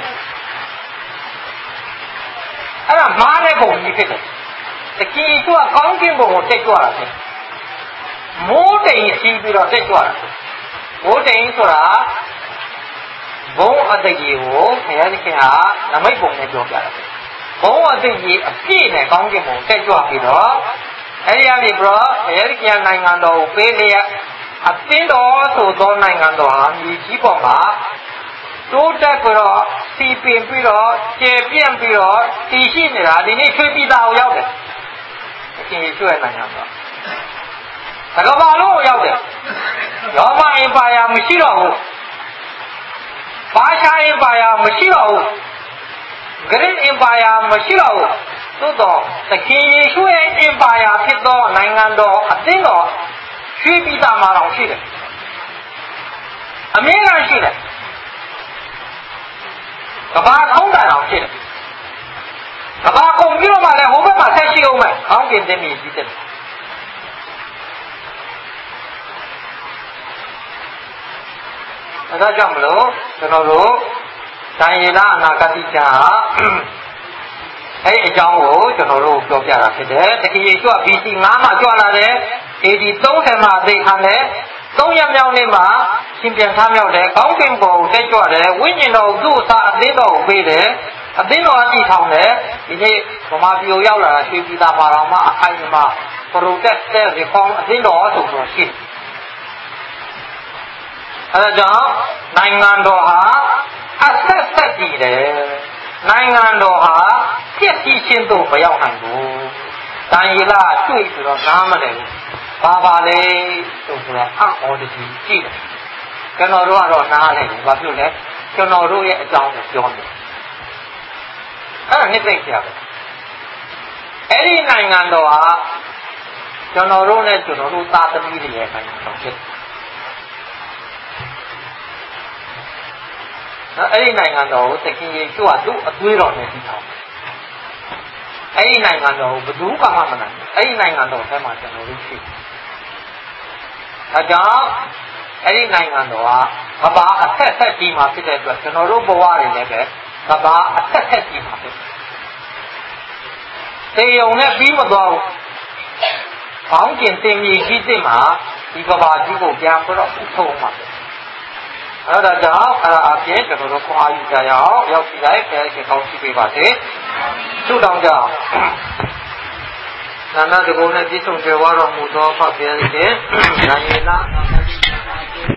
အဲ့ဒါမှားတဲ့ပုံကြီးဖြစ်တယ်သခင်ယေရှုကကောင်းကင်ဘုံကိုတက်ကြွတာဖြစ်မိုးတိမ်စီးပြီးတော့တက်ကြွတာမိုးတိမ်ဆိုတာဘုံအတကြီးကိုဘုရားသခင်ဟာနမိတ်ပုံနဲ့ပြောပြတာဘုံအတကြီးအပြည့်နဲ့ကောင်းကင်ဘုံတက်ကြွပြီးတော့အဲဒီကနေပြီးတော့ဘုရားသခင်နိုင်ငံတော်ကိုပေးလျက်အသင်းတော်ဆိုသောနိုင်ငံတော်ဟာမြေကြီးပေါ်မှာတိုးတက်ပြီးတော့စီပင်ပြီးတော့ကျေပြန့်ပြီးတော့တည်ရှိနေတာဒီနေ့ချွေးပြီးသားကိုရောက်တယ်သခင်ယေရှုရဲ့နိုင်ငံတော်သကဘာလုံးကိုရောက်တယ်ရောမအင်ပါယာမရှိတော့ဘူးဘာရှားအင်ပါယာမရှိတော့ဘူးဂရိအင်ပါယာမရှိတော့ဘူးသို့တော့သခင်ယေရှုရဲ့အင်ပါယာဖြစ်သောနိုင်ငံတော်အသင်းတော်ရွှေပြည်သားမှာတော့ရှိတယ်အမြဲတမ်းရှိတယ်ကဘာထုံးတယ်အောင်ရှိတယ်ကဘာကုန်ပြီးတော့မှလည်းဟိုဘက်မှာဆက်ရှိအောင်မယ်အောင်းကင်တဲ့မြေကြီးတဲ့ဒါကြောင့်မလို့ကျွန်တော်တို့ဒိုင်ရလအနာဂတိကျမ်းအဲ့အကြောင်းကိုကျွန်တော်တို့ပြောပြတာဖြစ်တယ်တခင်ယေရှုက BC 9မှာကြွလာတယ် AD 30မှာသိခံတယ်3ရက်မြောက်နေ့မှာရှင်ပြန်ထားမြောက်တယ်ကောင်းကင်ဘုံတက်ကြွတယ်ဝိညာဉ်တော်သူ့အစာအသင်းတော်ကိုပေးတယ်အသင်းတော်အကြည့်ထောင်တယ်ဒီနေ့ဗမာပြည်ကိုရောက်လာတာရွှေပြည်သာမှာတော်မှာအခိုင်အမာ Protestant Reform အသင်းတော်ဆိုပြီးရှိတယ်အဲဒါကြောင့်နိုင်ငံတော်ဟာအဆက်ဆက်ကြည့်တယ်နိုင်ငံတော်ဟာပြည့်စည်ခြင်းသို့မရောက်နိုင်ဘူး။တန်ရီလာတွေ့ပြီးတော့နားမလဲဘူး။ဘာပါလဲဆိုတော့အော်ဒီကြည့်တယ်။ကျွန်တော်တို့ကတော့နားလဲဘူး။ဘာဖြစ်လဲ။ကျွန်တော်တို့ရဲ့အကြောင်းကိုပြောတယ်။အဲ့ဒါနှစ်သိမ့်ကြပါအဲ့ဒီနိုင်ငံတော်ဟာကျွန်တော်တို့နဲ့ကျွန်တော်တို့သားသမီးတွေရဲ့နိုင်ငံတော်ဖြစ်တယ်အဲ့ဒီနိုင်ငံတော်ကိုသခင်ယေရှုကသူ့အသွေးတော်နဲ့တည်ထောင်အဲ့ဒီနိုင်ငံတော်ကိုဘယ်သူမှမနိုင်ဘူးအဲ့ဒီနိုင်ငံတော်ထဲမှာကျွန်တော်တို့ရှိတယ်ဒါကြောင့်အဲ့ဒီနိုင်ငံတော်ကကဘာအဆက်ဆက်ကြီးမှာဖြစ်တဲ့အတွက်ကျွန်တော်တို့ဘဝတွေလည်းပဲကဘာအဆက်ဆက်ကြီးမှာဖြစ်တယ်တေယုံနဲ့ပြီးမသွားဘူးဘောင်းကျင်တင်မြေကြီးစစ်မှာဒီကဘာကြီးကိုပြန်ပြီးတော့ထုံးမှာအဲ့ဒါကြောင့်အဲ့ဒါအပြင်ကျွန်တော်တို့ခွန်အားယူကြရအောင်ရောက်ကြည့်လိုက်ပဲဒီကောင်းရှိပေးပါစေဆုတောင်းကြအောင်နာနာတကုံနဲ့ပြည့်စုံကြွယ်ဝတော်မူသောဖခင်ရဲ့နာယေနာ